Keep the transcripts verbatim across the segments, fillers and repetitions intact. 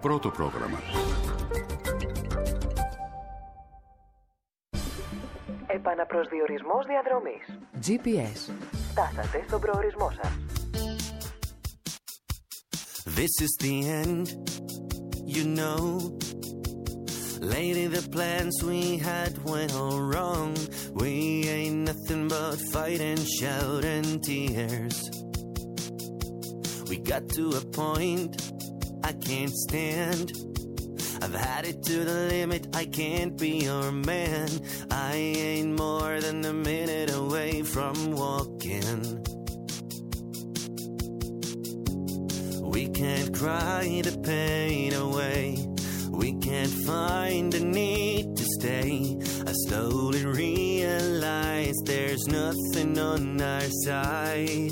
Πρώτο πρόγραμμα. Επαναπροσδιορισμός διαδρομής. τζι πι ες. Φτάσατε στον προορισμό σας. This is the end, you know. Lately the plans we had went all wrong. We ain't nothing but fight and shout and tears. We got to a point I can't stand. I've had it to the limit, I can't be your man. I ain't more than a minute away from walking. We can't cry the pain away. We can't find the need to stay. I slowly realize there's nothing on our side.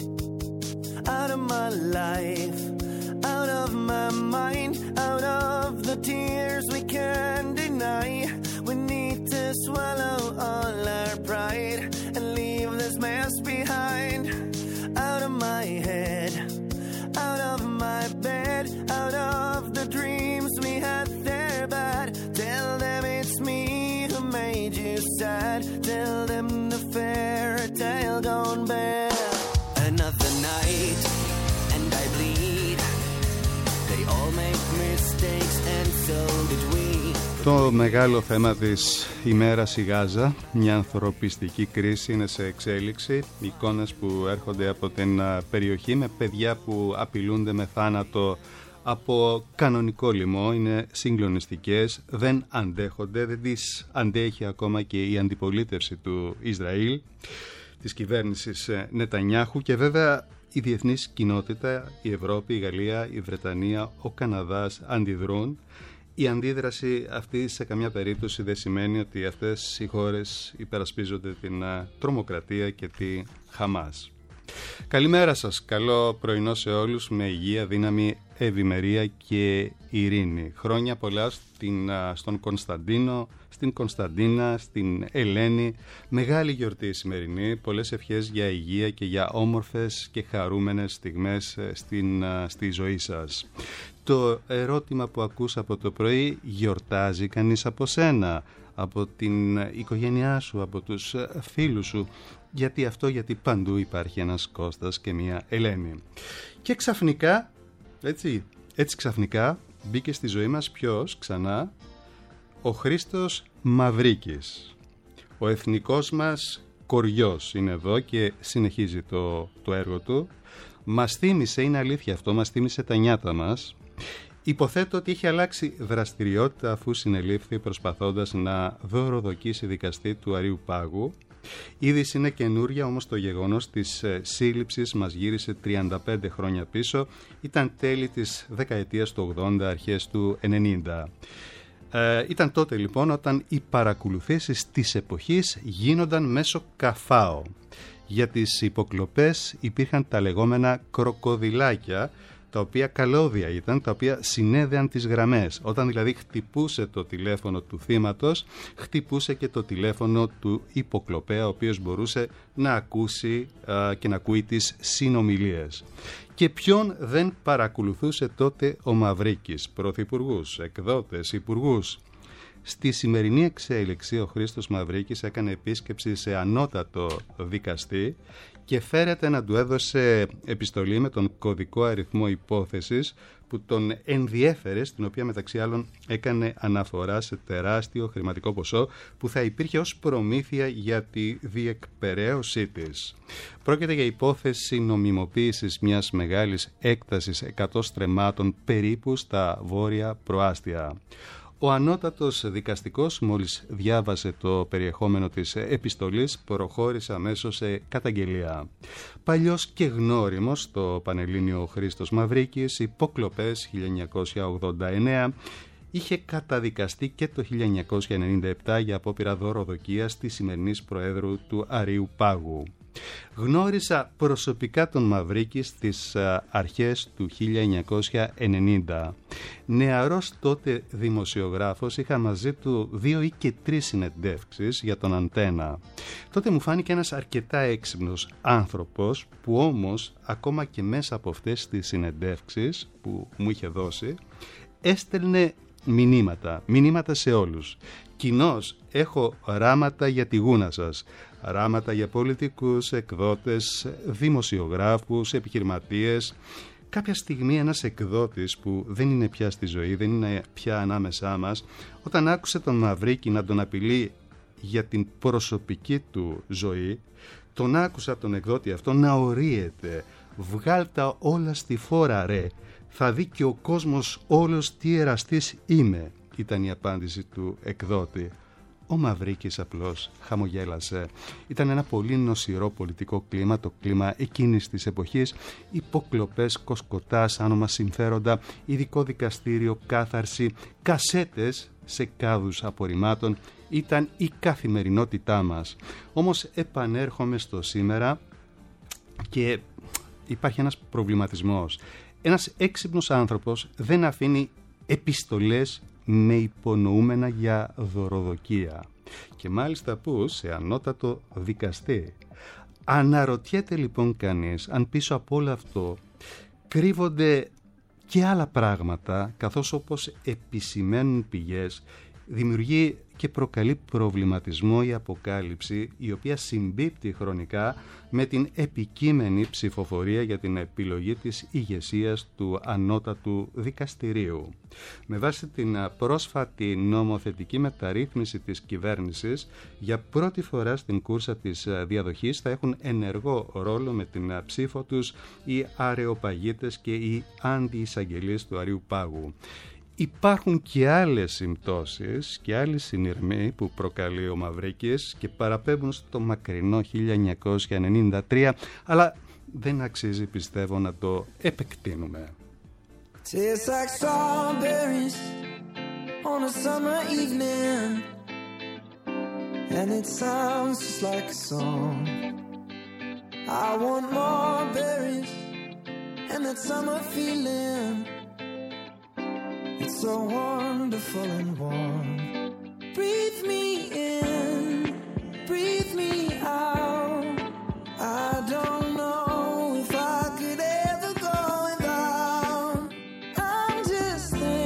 Out of my life, out of my mind, out of the tears we can't deny. We need to swallow all our pride and leave this mess behind. Out of my head, out of my bed, out of the dreams we had there bad. Tell them it's me who made you sad. Tell them the fairy tale gone bad. Another night and I bleed. They all make mistakes and so did we. Το μεγάλο θέμα της ημέρας η Γάζα, μια ανθρωπιστική κρίση, είναι σε εξέλιξη. Εικόνες που έρχονται από την περιοχή με παιδιά που απειλούνται με θάνατο από κανονικό λοιμό είναι συγκλονιστικές, δεν αντέχονται, δεν τις αντέχει ακόμα και η αντιπολίτευση του Ισραήλ, της κυβέρνησης Νετανιάχου, και βέβαια η διεθνής κοινότητα, η Ευρώπη, η Γαλλία, η Βρετανία, ο Καναδάς αντιδρούν. Η αντίδραση αυτή σε καμιά περίπτωση δεν σημαίνει ότι αυτές οι χώρες υπερασπίζονται την τρομοκρατία και τη Χαμάς. Καλημέρα σας, καλό πρωινό σε όλους, με υγεία, δύναμη, ευημερία και ειρήνη. Χρόνια πολλά στην, στον Κωνσταντίνο, στην Κωνσταντίνα, στην Ελένη. Μεγάλη γιορτή η σημερινή, πολλές ευχές για υγεία και για όμορφες και χαρούμενες στιγμές στην, στη ζωή σας. Το ερώτημα που ακούς από το πρωί, γιορτάζει κανείς από σένα, από την οικογένειά σου, από τους φίλους σου? Γιατί αυτό, γιατί παντού υπάρχει ένας Κώστας και μια Ελένη. Και ξαφνικά, έτσι, έτσι ξαφνικά μπήκε στη ζωή μας ποιος ξανά? Ο Χρήστος Μαυρίκης. Ο εθνικός μας κοριός είναι εδώ και συνεχίζει το, το έργο του. Μας θύμισε, είναι αλήθεια αυτό, μας θύμισε τα νιάτα μας. Υποθέτω ότι είχε αλλάξει δραστηριότητα αφού συνελήφθη προσπαθώντας να δωροδοκίσει δικαστή του Αρείου Πάγου. Η είδηση είναι καινούρια, όμως το γεγονός της σύλληψης μας γύρισε τριάντα πέντε χρόνια πίσω. Ήταν τέλη της δεκαετίας του ογδόντα, αρχές του ενενήντα. Ε, ήταν τότε λοιπόν όταν οι παρακολουθήσεις της εποχής γίνονταν μέσω καφάο. Για τις υποκλοπές υπήρχαν τα λεγόμενα κροκοδιλάκια, τα οποία καλώδια ήταν, τα οποία συνέδεαν τις γραμμές. Όταν δηλαδή χτυπούσε το τηλέφωνο του θύματος, χτυπούσε και το τηλέφωνο του υποκλοπέα, ο οποίος μπορούσε να ακούσει α, και να ακούει τις συνομιλίες. Και ποιον δεν παρακολουθούσε τότε ο Μαυρίκης? Πρωθυπουργούς, εκδότες, υπουργούς. Στη σημερινή εξέλιξη ο Χρήστος Μαυρίκης έκανε επίσκεψη σε ανώτατο δικαστή και φέρεται να του έδωσε επιστολή με τον κωδικό αριθμό υπόθεσης που τον ενδιέφερε, στην οποία μεταξύ άλλων έκανε αναφορά σε τεράστιο χρηματικό ποσό που θα υπήρχε ως προμήθεια για τη διεκπεραίωσή της. Πρόκειται για υπόθεση νομιμοποίησης μιας μεγάλης έκτασης εκατό στρεμμάτων περίπου στα βόρεια προάστια. Ο ανώτατος δικαστικός, μόλις διάβασε το περιεχόμενο της επιστολής, προχώρησε αμέσως σε καταγγελία. Παλιός και γνώριμος στο Πανελλήνιο Χρήστος Μαυρίκης, υποκλοπές χίλια εννιακόσια ογδόντα εννέα, είχε καταδικαστεί και το χίλια εννιακόσια ενενήντα επτά για απόπειρα δωροδοκίας της σημερινής Προέδρου του Αρείου Πάγου. Γνώρισα προσωπικά τον Μαυρίκη στις αρχές του χίλια εννιακόσια ενενήντα. Νεαρός τότε δημοσιογράφος, είχα μαζί του δύο ή και τρεις συνεντεύξεις για τον Αντένα. Τότε μου φάνηκε ένας αρκετά έξυπνος άνθρωπος, που όμως ακόμα και μέσα από αυτές τις συνεντεύξεις που μου είχε δώσει, έστελνε μηνύματα, μηνύματα σε όλους. Κοινώς έχω ράματα για τη γούνα σας, ράματα για πολιτικούς, εκδότες, δημοσιογράφους, επιχειρηματίες. Κάποια στιγμή ένας εκδότης που δεν είναι πια στη ζωή, δεν είναι πια ανάμεσά μας, όταν άκουσε τον Μαυρίκη να τον απειλεί για την προσωπική του ζωή, τον άκουσα τον εκδότη αυτό να ορίεται. «Βγάλ' τα όλα στη φόρα ρε, θα δει και ο κόσμος όλος τι εραστής είμαι», ήταν η απάντηση του εκδότη. Ο Μαυρίκης απλώς χαμογέλασε. Ήταν ένα πολύ νοσηρό πολιτικό κλίμα, το κλίμα εκείνης της εποχής. Υποκλοπές, κοσκοτάς, άνομα συμφέροντα, ειδικό δικαστήριο, κάθαρση, κασέτες σε κάδους απορριμμάτων ήταν η καθημερινότητά μας. Όμως επανέρχομαι στο σήμερα και υπάρχει ένας προβληματισμός. Ένας έξυπνος άνθρωπος δεν αφήνει επιστολές με υπονοούμενα για δωροδοκία. Και μάλιστα που σε ανώτατο δικαστή. Αναρωτιέται λοιπόν κανείς αν πίσω από όλο αυτό κρύβονται και άλλα πράγματα, καθώς όπως επισημαίνουν πηγές δημιουργεί και προκαλεί προβληματισμό η αποκάλυψη, η οποία συμπίπτει χρονικά με την επικείμενη ψηφοφορία για την επιλογή της ηγεσίας του ανώτατου δικαστηρίου. Με βάση την πρόσφατη νομοθετική μεταρρύθμιση της κυβέρνησης, για πρώτη φορά στην κούρσα της διαδοχής θα έχουν ενεργό ρόλο με την ψήφο τους οι αρεοπαγίτες και οι αντιεισαγγελίες του Αρείου Πάγου. Υπάρχουν και άλλες συμπτώσεις και άλλοι συνειρμοί που προκαλεί ο Μαυρίκης και παραπέμπουν στο μακρινό χίλια εννιακόσια ενενήντα τρία, αλλά δεν αξίζει, πιστεύω, να το επεκτείνουμε. Tastes like strawberries on a summer evening, and it sounds just like a song. I want more berries and that summer feeling. It's so wonderful and warm. Breathe me in, breathe me out. I don't know if I could ever go without. I'm just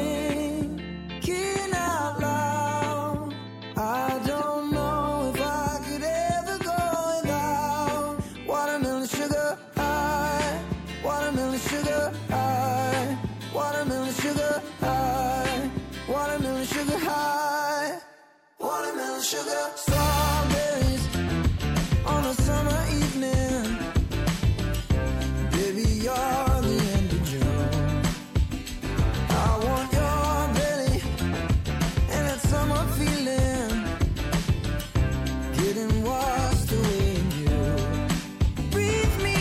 thinking out loud. I don't know if I could ever go without. Watermelon sugar high, watermelon sugar high, watermelon sugar high, watermelon sugar high, watermelon sugar. Strawberries on a summer evening, baby, you're the end of June. I want your belly and that summer feeling, getting washed away in you. Breathe me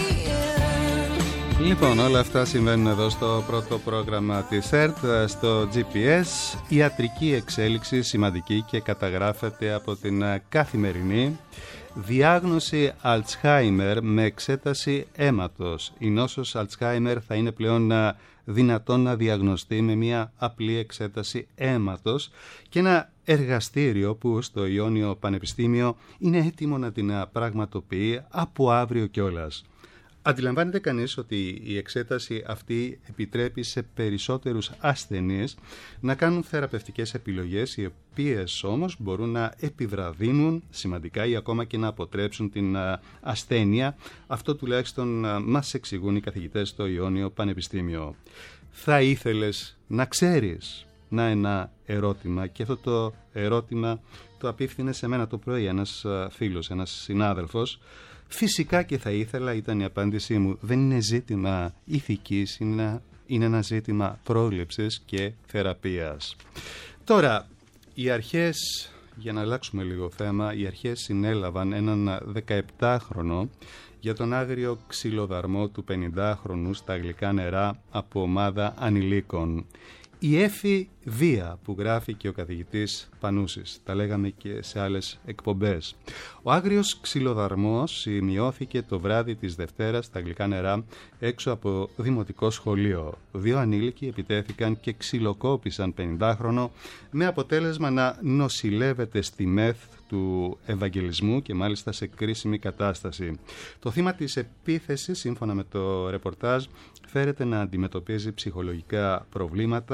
in. Λοιπόν, όλα αυτά συμβαίνουν εδώ στο πρώτο πρόγραμμα της ΕΡΤ, στο τζι πι ες. Ιατρική εξέλιξη σημαντική και καταγράφεται από την Καθημερινή. Διάγνωση Αλτσχάιμερ με εξέταση αίματος. Η νόσος Αλτσχάιμερ θα είναι πλέον δυνατόν να διαγνωστεί με μια απλή εξέταση αίματος και ένα εργαστήριο που στο Ιόνιο Πανεπιστήμιο είναι έτοιμο να την πραγματοποιεί από αύριο κιόλας. Αντιλαμβάνεται κανείς ότι η εξέταση αυτή επιτρέπει σε περισσότερους ασθενείς να κάνουν θεραπευτικές επιλογές, οι οποίες όμως μπορούν να επιβραδύνουν σημαντικά ή ακόμα και να αποτρέψουν την ασθένεια. Αυτό τουλάχιστον μας εξηγούν οι καθηγητές στο Ιόνιο Πανεπιστήμιο. Θα ήθελες να ξέρεις? Να ένα ερώτημα, και αυτό το ερώτημα το απίφθινε σε μένα το πρωί ένας φίλος, ένας συνάδελφος. Φυσικά και θα ήθελα, ήταν η απάντησή μου. Δεν είναι ζήτημα ηθικής, είναι, είναι ένα ζήτημα πρόληψης και θεραπείας. Τώρα, οι αρχές, για να αλλάξουμε λίγο θέμα, οι αρχές συνέλαβαν έναν δεκαεπτάχρονο για τον άγριο ξυλοδαρμό του πενηντάχρονου στα γλυκά νερά από ομάδα ανηλίκων. Η έφη βία που γράφει και ο καθηγητής Πανούσης, τα λέγαμε και σε άλλες εκπομπές. Ο άγριος ξυλοδαρμός σημειώθηκε το βράδυ της Δευτέρας στα γλυκά νερά έξω από δημοτικό σχολείο. Δύο ανήλικοι επιτέθηκαν και ξυλοκόπησαν πενηντάχρονο με αποτέλεσμα να νοσηλεύεται στη ΜΕΘ του Ευαγγελισμού και μάλιστα σε κρίσιμη κατάσταση. Το θύμα της επίθεσης, σύμφωνα με το ρεπορτάζ, φέρεται να αντιμετωπίζει ψυχολογικά προβλήματα,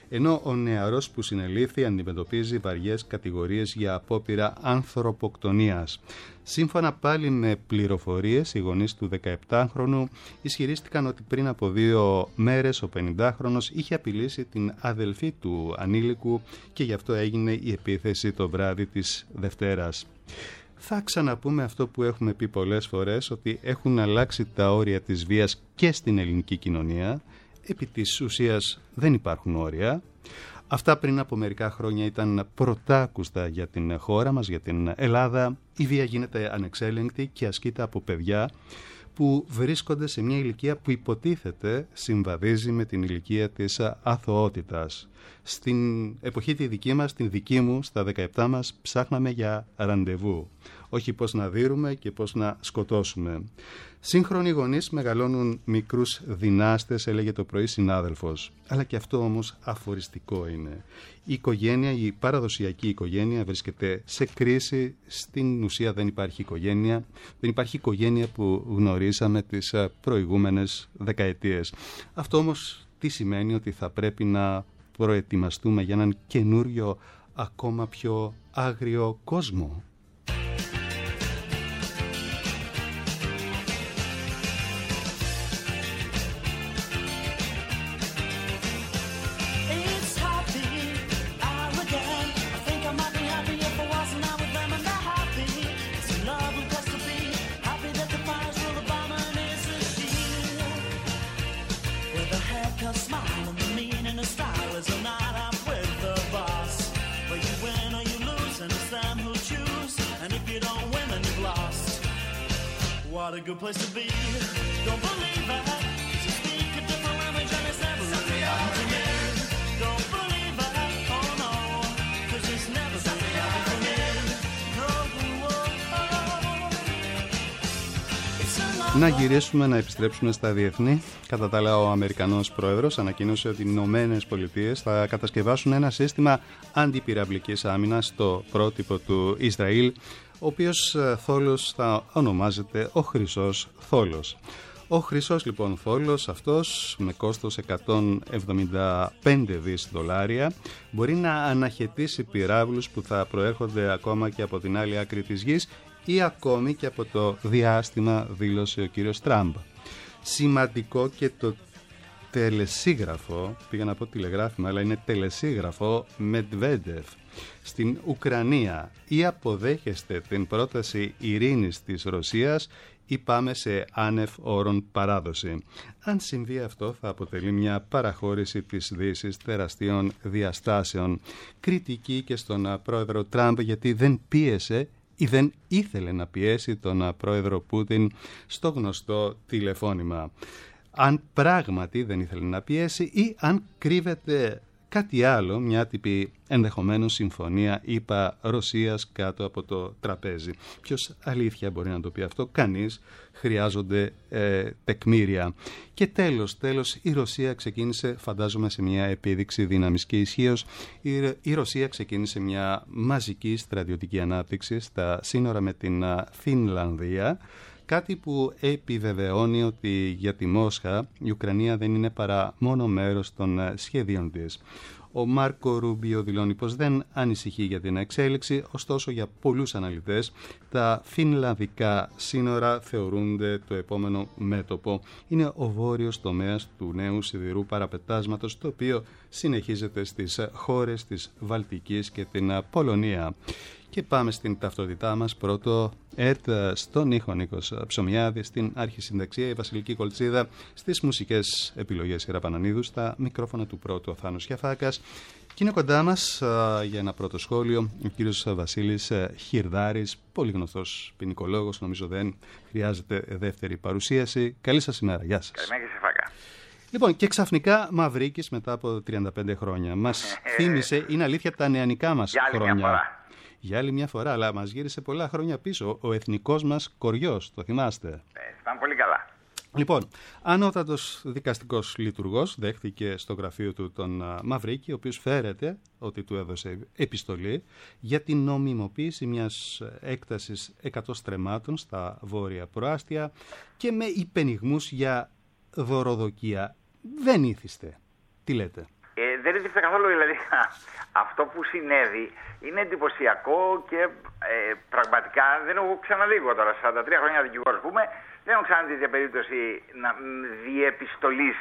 ενώ ο νεαρός που συνελήφθη αντιμετωπίζει βαριές κατηγορίες για απόπειρα ανθρωποκτονίας. Σύμφωνα πάλι με πληροφορίες, οι γονείς του δεκαεπτάχρονου ισχυρίστηκαν ότι πριν από δύο μέρες ο πενηντάχρονος είχε απειλήσει την αδελφή του ανήλικου και γι' αυτό έγινε η επίθεση το βράδυ της Δευτέρας. Θα ξαναπούμε αυτό που έχουμε πει πολλές φορές, ότι έχουν αλλάξει τα όρια της βίας και στην ελληνική κοινωνία. Επί της ουσίας δεν υπάρχουν όρια. Αυτά πριν από μερικά χρόνια ήταν πρωτάκουστα για την χώρα μας, για την Ελλάδα. Η βία γίνεται ανεξέλεγκτη και ασκείται από παιδιά που βρίσκονται σε μια ηλικία που υποτίθεται συμβαδίζει με την ηλικία της αθωότητας. Στην εποχή τη δική μας, την δική μου, στα δεκαεπτά μας, ψάχναμε για ραντεβού. Όχι πώς να δείρουμε και πώς να σκοτώσουμε. Σύγχρονοι γονείς μεγαλώνουν μικρούς δυνάστες, έλεγε το πρωί συνάδελφος. Αλλά και αυτό όμως αφοριστικό είναι. Η οικογένεια, η παραδοσιακή οικογένεια βρίσκεται σε κρίση. Στην ουσία δεν υπάρχει οικογένεια. Δεν υπάρχει οικογένεια που γνωρίσαμε τις προηγούμενες δεκαετίες. Αυτό όμως τι σημαίνει? Ότι θα πρέπει να προετοιμαστούμε για έναν καινούριο, ακόμα πιο άγριο κόσμο. What a good place to be. Don't believe that. You speak a different language and it's never really happened to me. Don't believe that. Oh no. Cause it's never really happened to me. No, oh, oh. Να γυρίσουμε, να επιστρέψουμε στα διεθνή. Κατά τα άλλα, ο Αμερικανός πρόεδρος ανακοίνωσε ότι οι Ηνωμένες Πολιτείες θα κατασκευάσουν ένα σύστημα αντιπυραυλικής άμυνας στο πρότυπο του Ισραήλ, ο οποίος θόλος θα ονομάζεται ο Χρυσός Θόλος. Ο Χρυσός λοιπόν Θόλος αυτός, με κόστος εκατόν εβδομήντα πέντε δισεκατομμύρια δολάρια, μπορεί να αναχαιτήσει πυράβλους που θα προέρχονται ακόμα και από την άλλη άκρη της γης ή ακόμη και από το διάστημα, δήλωσε ο κύριος Τραμπ. Σημαντικό και το τελεσίγραφο, πήγα να πω τηλεγράφημα, αλλά είναι τελεσίγραφο Μετβέντεφ στην Ουκρανία. Ή αποδέχεστε την πρόταση ειρήνης της Ρωσίας ή πάμε σε άνευ όρων παράδοση. Αν συμβεί αυτό, θα αποτελεί μια παραχώρηση της Δύσης τεραστίων διαστάσεων. Κριτική και στον πρόεδρο Τραμπ, γιατί δεν πίεσε ή δεν ήθελε να πιέσει τον πρόεδρο Πούτιν στο γνωστό τηλεφώνημα. Αν πράγματι δεν ήθελε να πιέσει ή αν κρύβεται κάτι άλλο, μια τύπη ενδεχομένως συμφωνία ΗΠΑ Ρωσίας κάτω από το τραπέζι. Ποιος αλήθεια μπορεί να το πει αυτό? Κανείς. Χρειάζονται ε, τεκμήρια. Και τέλος, τέλος η Ρωσία ξεκίνησε, φαντάζομαι, σε μια επίδειξη δύναμης και ισχύως, η, η Ρωσία ξεκίνησε μια μαζική στρατιωτική ανάπτυξη στα σύνορα με την Φινλανδία, κάτι που επιβεβαιώνει ότι για τη Μόσχα η Ουκρανία δεν είναι παρά μόνο μέρος των σχεδίων της. Ο Μάρκο Ρούμπιο δηλώνει πως δεν ανησυχεί για την εξέλιξη, ωστόσο για πολλούς αναλυτές τα φινλανδικά σύνορα θεωρούνται το επόμενο μέτωπο. Είναι ο βόρειος τομέας του νέου σιδηρού παραπετάσματος, το οποίο συνεχίζεται στις χώρες της Βαλτικής και την Πολωνία. Και πάμε στην ταυτότητά μας. Πρώτο, ΕΡΤ, στον ήχο Νίκος Ψωμιάδη, στην αρχισυνταξία η Βασιλική Κολτσίδα, στις μουσικές επιλογές η Ραπανανίδου, στα μικρόφωνα του πρώτου ο Θάνος Γιαφάκας. Και είναι κοντά μας α, για ένα πρώτο σχόλιο ο κύριος Βασίλης Χιρδάρης, πολύ γνωστός ποινικολόγος, νομίζω δεν χρειάζεται δεύτερη παρουσίαση. Καλή σας ημέρα, γεια σας. Καλημέρα και σε φάκα. Λοιπόν, και ξαφνικά Μαυρίκης μετά από τριάντα πέντε χρόνια. Μας θύμισε, είναι αλήθεια, τα νεανικά μας για άλλη χρόνια. Μια φορά. Για άλλη μια φορά, αλλά μας γύρισε πολλά χρόνια πίσω. Ο εθνικός μας κοριός, το θυμάστε? Ε, πάμε πολύ καλά. Λοιπόν, ανώτατος δικαστικός λειτουργός δέχτηκε στο γραφείο του τον Μαυρίκη, ο οποίος φέρεται ότι του έδωσε επιστολή για την νομιμοποίηση μιας έκτασης εκατό στρεμμάτων στα βόρεια προάστια και με υπενιγμούς για δωροδοκία. Δεν ήθιστε. Τι λέτε? Ε, δεν είναι καθόλου, δηλαδή αυτό που συνέβη είναι εντυπωσιακό και ε, πραγματικά δεν έχω ξαναδεί εγώ τώρα, σαράντα τρία χρόνια δικηγόρος πούμε, δεν έχω ξαναδεί τέτοια περίπτωση να διεπιστολής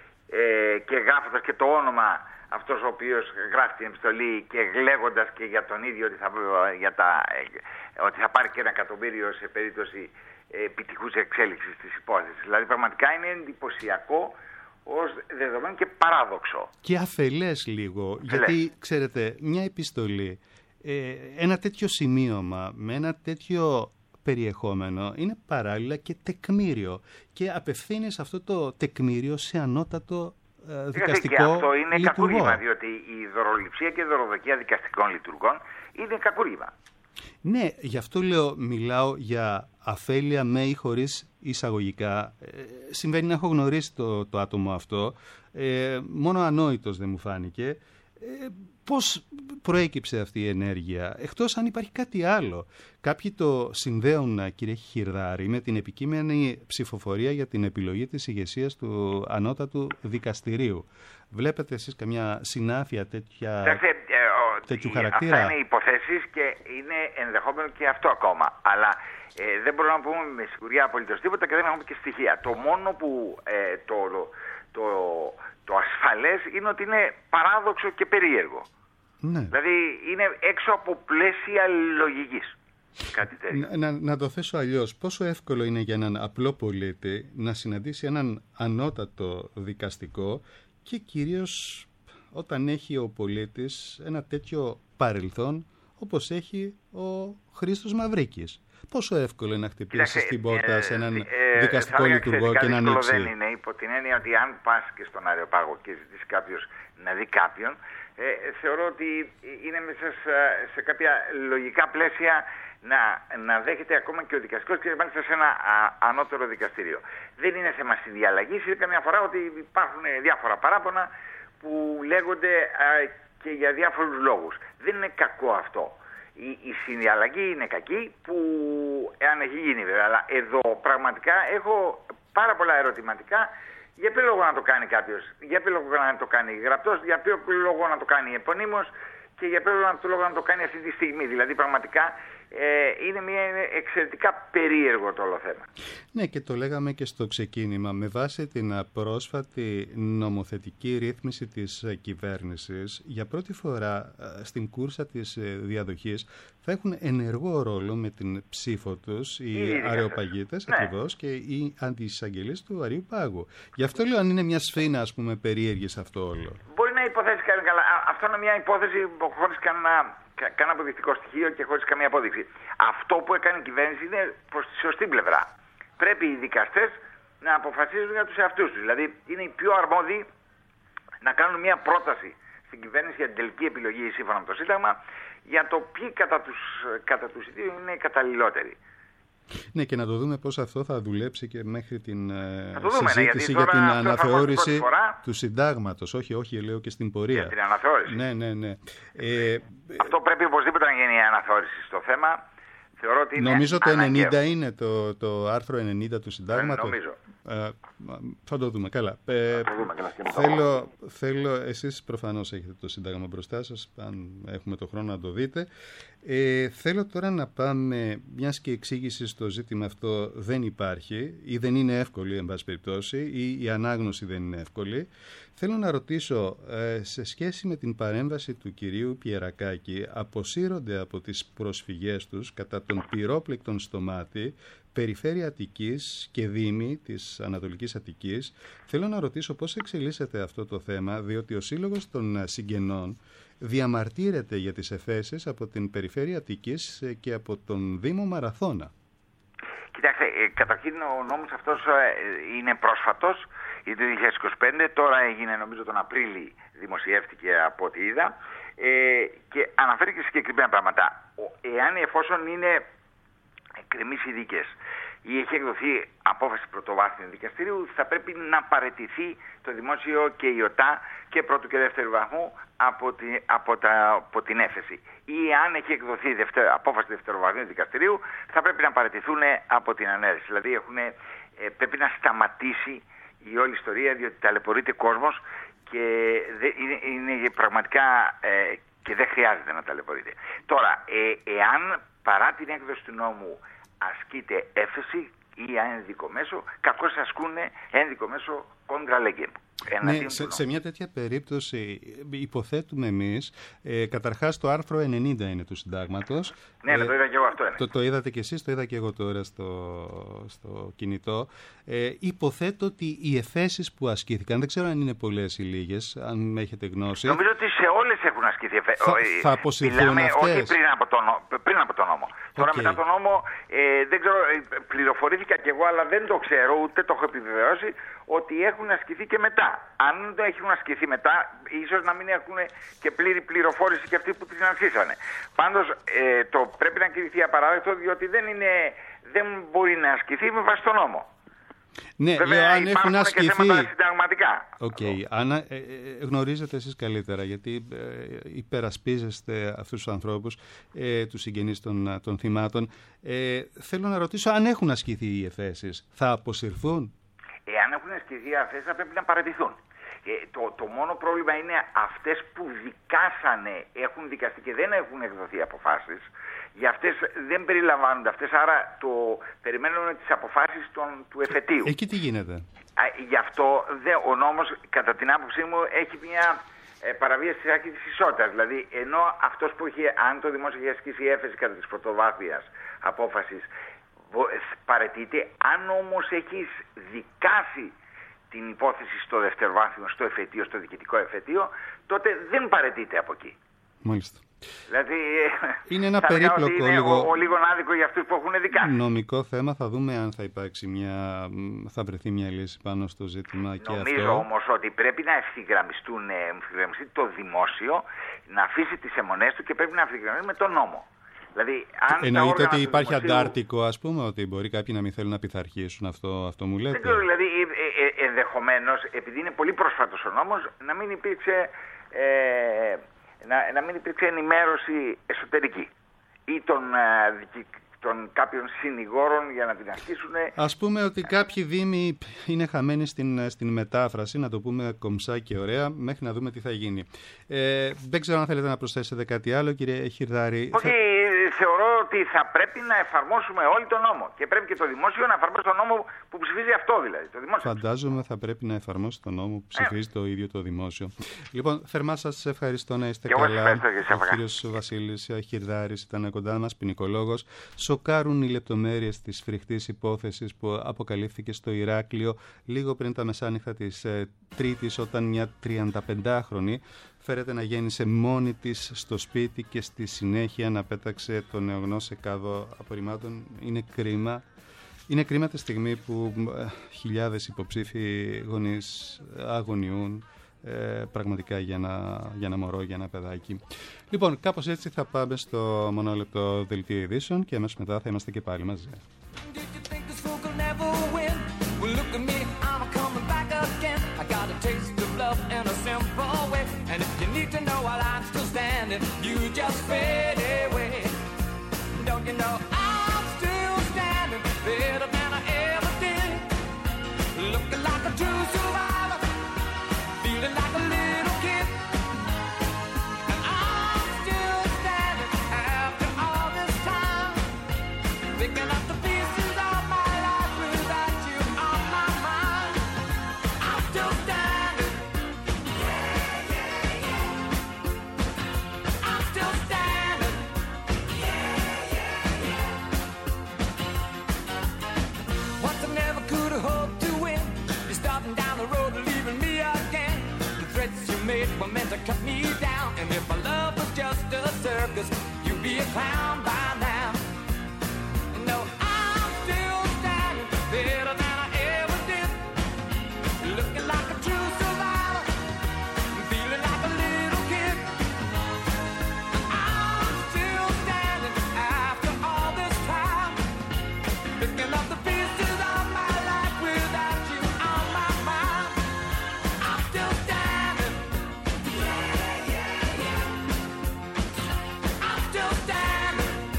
ε, και γράφοντας και το όνομα αυτός ο οποίος γράφει την επιστολή και λέγοντας και για τον ίδιο ότι θα, για τα, ε, ότι θα πάρει και ένα εκατομμύριο σε περίπτωση ε, επιτυχούς εξέλιξης της υπόθεσης. Δηλαδή πραγματικά είναι εντυπωσιακό ως δεδομένο και παράδοξο. Και αφελές λίγο, γιατί ξέρετε μια επιστολή, ε, ένα τέτοιο σημείωμα με ένα τέτοιο περιεχόμενο είναι παράλληλα και τεκμήριο και απευθύνεις αυτό το τεκμήριο σε ανώτατο ε, δικαστικό και αυτό είναι λειτουργό. κακούργημα, διότι η δωροληψία και η δωροδοκία δικαστικών λειτουργών είναι κακούργημα. Ναι, γι' αυτό λέω, μιλάω για αφέλεια με ή χωρίς εισαγωγικά. Ε, συμβαίνει να έχω γνωρίσει το, το άτομο αυτό, ε, μόνο ανόητος δεν μου φάνηκε. Ε, πώς προέκυψε αυτή η ενέργεια, εκτός αν υπάρχει κάτι άλλο. Κάποιοι το συνδέουν, κύριε Χιρδάρη, με την επικείμενη ψηφοφορία για την επιλογή της ηγεσίας του ανώτατου δικαστηρίου. Βλέπετε εσείς καμιά συνάφεια τέτοια, Δέχτε, ε, ο, τέτοιου η, χαρακτήρα? Αυτά είναι υποθέσεις και είναι ενδεχόμενο και αυτό ακόμα. Αλλά ε, δεν μπορούμε να πούμε με σιγουριά απολύτως τίποτα και δεν έχουμε και στοιχεία. Το μόνο που ε, το, το, το ασφαλές είναι ότι είναι παράδοξο και περίεργο. Ναι. Δηλαδή είναι έξω από πλαίσια λογικής. Κάτι τέτοιο. Να, να το θέσω αλλιώς. Πόσο εύκολο είναι για έναν απλό πολίτη να συναντήσει έναν ανώτατο δικαστικό και κυρίως όταν έχει ο πολίτης ένα τέτοιο παρελθόν όπως έχει ο Χρήστος Μαυρίκης. Πόσο εύκολο είναι να χτυπήσεις την πόρτα ε, σε έναν ε, δικαστικό ε, λειτουργό και να ανοίξει? Δεν είναι, υπό την έννοια ότι αν πας και στον Αρεοπάγο και ζητήσει κάποιος να δει κάποιον, ε, θεωρώ ότι είναι μέσα σε, σε κάποια λογικά πλαίσια να, να δέχεται ακόμα και ο δικαστικός και μάλιστα σε ένα α, ανώτερο δικαστήριο. Δεν είναι θέμα συνδιαλλαγής, είναι καμιά φορά ότι υπάρχουν διάφορα παράπονα που λέγονται α, και για διάφορους λόγους. Δεν είναι κακό αυτό. Η, η συνδιαλλαγή είναι κακή, που εάν έχει γίνει βέβαια, αλλά εδώ πραγματικά έχω πάρα πολλά ερωτηματικά. Για ποιο λόγο να το κάνει κάποιος, για ποιο λόγο να το κάνει γραπτός, για ποιο λόγο να το κάνει επωνύμως και για ποιο λόγο να το κάνει αυτή τη στιγμή. Δηλαδή πραγματικά ε, είναι μια εξαιρετικά περίεργο το όλο θέμα. Ναι, και το λέγαμε και στο ξεκίνημα. Με βάση την πρόσφατη νομοθετική ρύθμιση της κυβέρνησης, για πρώτη φορά στην κούρσα της διαδοχής θα έχουν ενεργό ρόλο με την ψήφο τους οι, οι αρεοπαγίτες, ναι, ακριβώς, και οι αντισαγγελείς του Αρείου Πάγου. Γι' αυτό λέω, αν είναι μια σφήνα, ας πούμε, περίεργη σε αυτό όλο. Μπορεί να υποθέσει κανένα καλά. Αυτό είναι μια υπόθεση χωρίς κανένα, κανένα αποδεικτικό στοιχείο και χωρίς καμία απόδειξη. Αυτό που έκανε η κυβέρνηση είναι προς τη σωστή πλευρά. Πρέπει οι δικαστές να αποφασίζουν για τους εαυτούς τους. Δηλαδή είναι οι πιο αρμόδιοι να κάνουν μια πρόταση στην κυβέρνηση για την τελική επιλογή σύμφωνα με το Σύνταγμα για το ποιοι κατά τους, κατά τους ιδίους είναι οι καταλληλότεροι. Ναι, και να το δούμε πώς αυτό θα δουλέψει και μέχρι την δούμε, συζήτηση ναι, για την αναθεώρηση φορά... του συντάγματος. Όχι, όχι, λέω και στην πορεία. Για την αναθεώρηση. Ναι, ναι, ναι. Ε, αυτό πρέπει οπωσδήποτε να γίνει η αναθεώρηση στο θέμα. Θεωρώ ότι είναι νομίζω το αναγκαίο. ενενήντα είναι το, το άρθρο ενενήντα του συντάγματος. Ε, νομίζω. Ε, θα το δούμε. Καλά. Ε, θα το δούμε, καλά. Θέλω, θέλω, εσείς προφανώς έχετε το Σύνταγμα μπροστά σας, αν έχουμε το χρόνο να το δείτε. Ε, θέλω τώρα να πάμε, μιας και εξήγηση στο ζήτημα αυτό δεν υπάρχει ή δεν είναι εύκολη, εν πάση περιπτώσει, ή η ανάγνωση δεν είναι εύκολη. Θέλω να ρωτήσω, ε, σε σχέση με την παρέμβαση του κυρίου Πιερακάκη, αποσύρονται από τις προσφυγές τους κατά τον πυρόπληκτον στομάτη περιφέρεια Αττικής και Δήμη της Ανατολικής Αττικής. Θέλω να ρωτήσω πώς εξελίσσεται αυτό το θέμα, διότι ο Σύλλογος των Συγγενών διαμαρτύρεται για τις εφέσεις από την περιφέρεια Αττικής και από τον Δήμο Μαραθώνα. Κοιτάξτε, ε, καταρχήν ο νόμος αυτός ε, είναι πρόσφατος, είναι το δύο χιλιάδες είκοσι πέντε, τώρα έγινε νομίζω τον Απρίλη, δημοσιεύτηκε από ό,τι είδα, ε, και αναφέρει και συγκεκριμένα πράγματα. Εάν εφόσον είναι εκκρεμείς οι δίκες ή έχει εκδοθεί απόφαση πρωτοβάθμιου δικαστηρίου, θα πρέπει να παραιτηθεί το δημόσιο και η ΟΤΑ και πρώτου και δεύτερου βαθμού από, τη, από, τα, από την έφεση. Ή αν έχει εκδοθεί δευτερο, απόφαση δευτεροβαθμίου δικαστηρίου, θα πρέπει να παραιτηθούν από την ανέρεση. Δηλαδή έχουν, ε, πρέπει να σταματήσει η όλη ιστορία, διότι ταλαιπωρείται κόσμος και δε, είναι, είναι πραγματικά ε, και δεν χρειάζεται να ταλαιπωρείτε. Τώρα, ε, εάν παρά την έκδοση του νόμου ασκείται έφεση ή ένδικο μέσο, κακώς ασκούν ένδικο μέσο κόντρα λέγεν. Ναι, σε, σε μια τέτοια περίπτωση υποθέτουμε εμείς, ε, καταρχάς το άρθρο ενενήντα είναι του συντάγματος. Ναι, ε, το είδα και εγώ αυτό είναι. Το, το είδατε και εσείς, το είδα και εγώ τώρα στο, στο κινητό. Ε, υποθέτω ότι οι εφέσεις που ασκήθηκαν, δεν ξέρω αν είναι πολλές ή λίγες, αν έχετε γνώση. Νομίζω ότι σε όλες έχουν ασκηθεί εφέσεις. Θα, θα αποσυρθούν αυτές. Όχι πριν από τον, πριν από τον νόμο. Okay. Τώρα μετά τον νόμο, ε, δεν ξέρω, πληροφορήθηκα κι εγώ, αλλά δεν το ξέρω, ούτε το έχω επιβεβαιώσει, ότι έχουν ασκηθεί και μετά. Αν δεν έχουν ασκηθεί μετά, ίσως να μην έχουν και πλήρη πληροφόρηση και αυτοί που την ασκήσανε. Πάντως, ε, το πρέπει να κηρυχθεί απαράδεκτο, διότι δεν, είναι, δεν μπορεί να ασκηθεί με βάση τον νόμο. Ναι, βέβαια, λέω, αν έχουν ασκηθεί. Και θέματα συνταγματικά. Okay. Αν, ε, ε, γνωρίζετε εσείς καλύτερα, γιατί ε, υπερασπίζεστε αυτούς τους ανθρώπους, ε, τους συγγενείς των, των θυμάτων. Ε, θέλω να ρωτήσω αν έχουν ασκηθεί οι εφέσεις. Θα αποσυρθούν? Εάν έχουν ασκηθεί αυτές, θα πρέπει να παραιτηθούν. Ε, το, το μόνο πρόβλημα είναι αυτές που δικάσανε, έχουν δικαστεί και δεν έχουν εκδοθεί αποφάσεις. Για αυτές δεν περιλαμβάνονται αυτές, άρα το περιμένουμε τις αποφάσεις των, του εφετείου. Εκεί τι γίνεται? Α, γι' αυτό δε, ο νόμος, κατά την άποψή μου, έχει μια ε, παραβίαση της αρχής της ισότητας. Δηλαδή, ενώ αυτός που έχει, αν το δημόσιο έχει ασκήσει έφεση κατά της πρωτοβάθμιας απόφασης, παραιτείται. Αν όμως έχεις δικάσει την υπόθεση στο δευτεροβάθμιο, στο εφετείο, στο διοικητικό εφετείο, τότε δεν παραιτείται από εκεί. Μάλιστα. Δηλαδή, είναι ένα περίπλοκο, είναι λίγο... ο, ο λίγο άδικο για αυτούς που έχουν δικάσει. Νομικό θέμα, θα δούμε αν θα υπάρξει μια, θα βρεθεί μια λύση πάνω στο ζήτημα. Και νομίζω αυτό... όμως ότι πρέπει να ευθυγραμμιστούν, ευθυγραμμιστεί το δημόσιο, να αφήσει τις αιμονές του και πρέπει να ευθυγραμμιστεί με τον νόμο. Δηλαδή, αν εννοείται ότι υπάρχει δημοσίου... αντάρτικο, ας πούμε, ότι μπορεί κάποιοι να μην θέλουν να πειθαρχήσουν, αυτό, αυτό μου λέτε? Δεν ξέρω, δηλαδή, ε, ε, ενδεχομένως, επειδή είναι πολύ πρόσφατος ο νόμος, να μην υπήρξε, ε, να, να μην υπήρξε ενημέρωση εσωτερική ή των, ε, των κάποιων συνηγόρων για να την ασκήσουν. Ας πούμε ότι κάποιοι δήμοι είναι χαμένοι στην, στην μετάφραση, να το πούμε κομψά και ωραία, μέχρι να δούμε τι θα γίνει. Ε, δεν ξέρω αν θέλετε να προσθέσετε κάτι άλλο, κύριε Χιρδάρη. Όχι, θεωρώ ότι θα πρέπει να εφαρμόσουμε όλοι τον νόμο. Και πρέπει και το δημόσιο να εφαρμόσει τον νόμο που ψηφίζει αυτό, δηλαδή. Το δημόσιο. Φαντάζομαι θα πρέπει να εφαρμόσει τον νόμο που ψηφίζει ε. το ίδιο το δημόσιο. Λοιπόν, θερμά σας ευχαριστώ, να είστε και καλά. Ο κύριος Βασίλης Χιρδάρης ήταν κοντά μας, ποινικολόγος. Σοκάρουν οι λεπτομέρειες της φρικτής υπόθεσης που αποκαλύφθηκε στο Ηράκλειο λίγο πριν τα μεσάνυχτα της ε, Τρίτης, όταν μια τριανταπεντάχρονη φέρεται να γέννησε μόνη της στο σπίτι και στη συνέχεια να πέταξε τον νεογνώ σε κάδο απορριμμάτων. Είναι κρίμα. Είναι κρίμα τη στιγμή που ε, χιλιάδες υποψήφοι γονείς αγωνιούν ε, πραγματικά για ένα, για ένα μωρό, για ένα παιδάκι. Λοιπόν, κάπως έτσι θα πάμε στο μονόλεπτο δελτίο ειδήσεων και αμέσως μετά θα είμαστε και πάλι μαζί. And if you need to know while I'm still standing, you just fade away. Don't you know I'm still standing better than I ever did? Looking like a true survivor, feeling like a little kid. And I'm still standing after all this time, picking up the pieces of my life without you on my mind. I'm still standing. Were meant to cut me down, and if my love was just a circus, you'd be a clown by now. No, I'm still standing better than I ever did, looking like a true survivor, feeling like a little kid. I'm still standing after all this time, picking up the pieces of my life without you on my mind. I'm still standing. Still standing.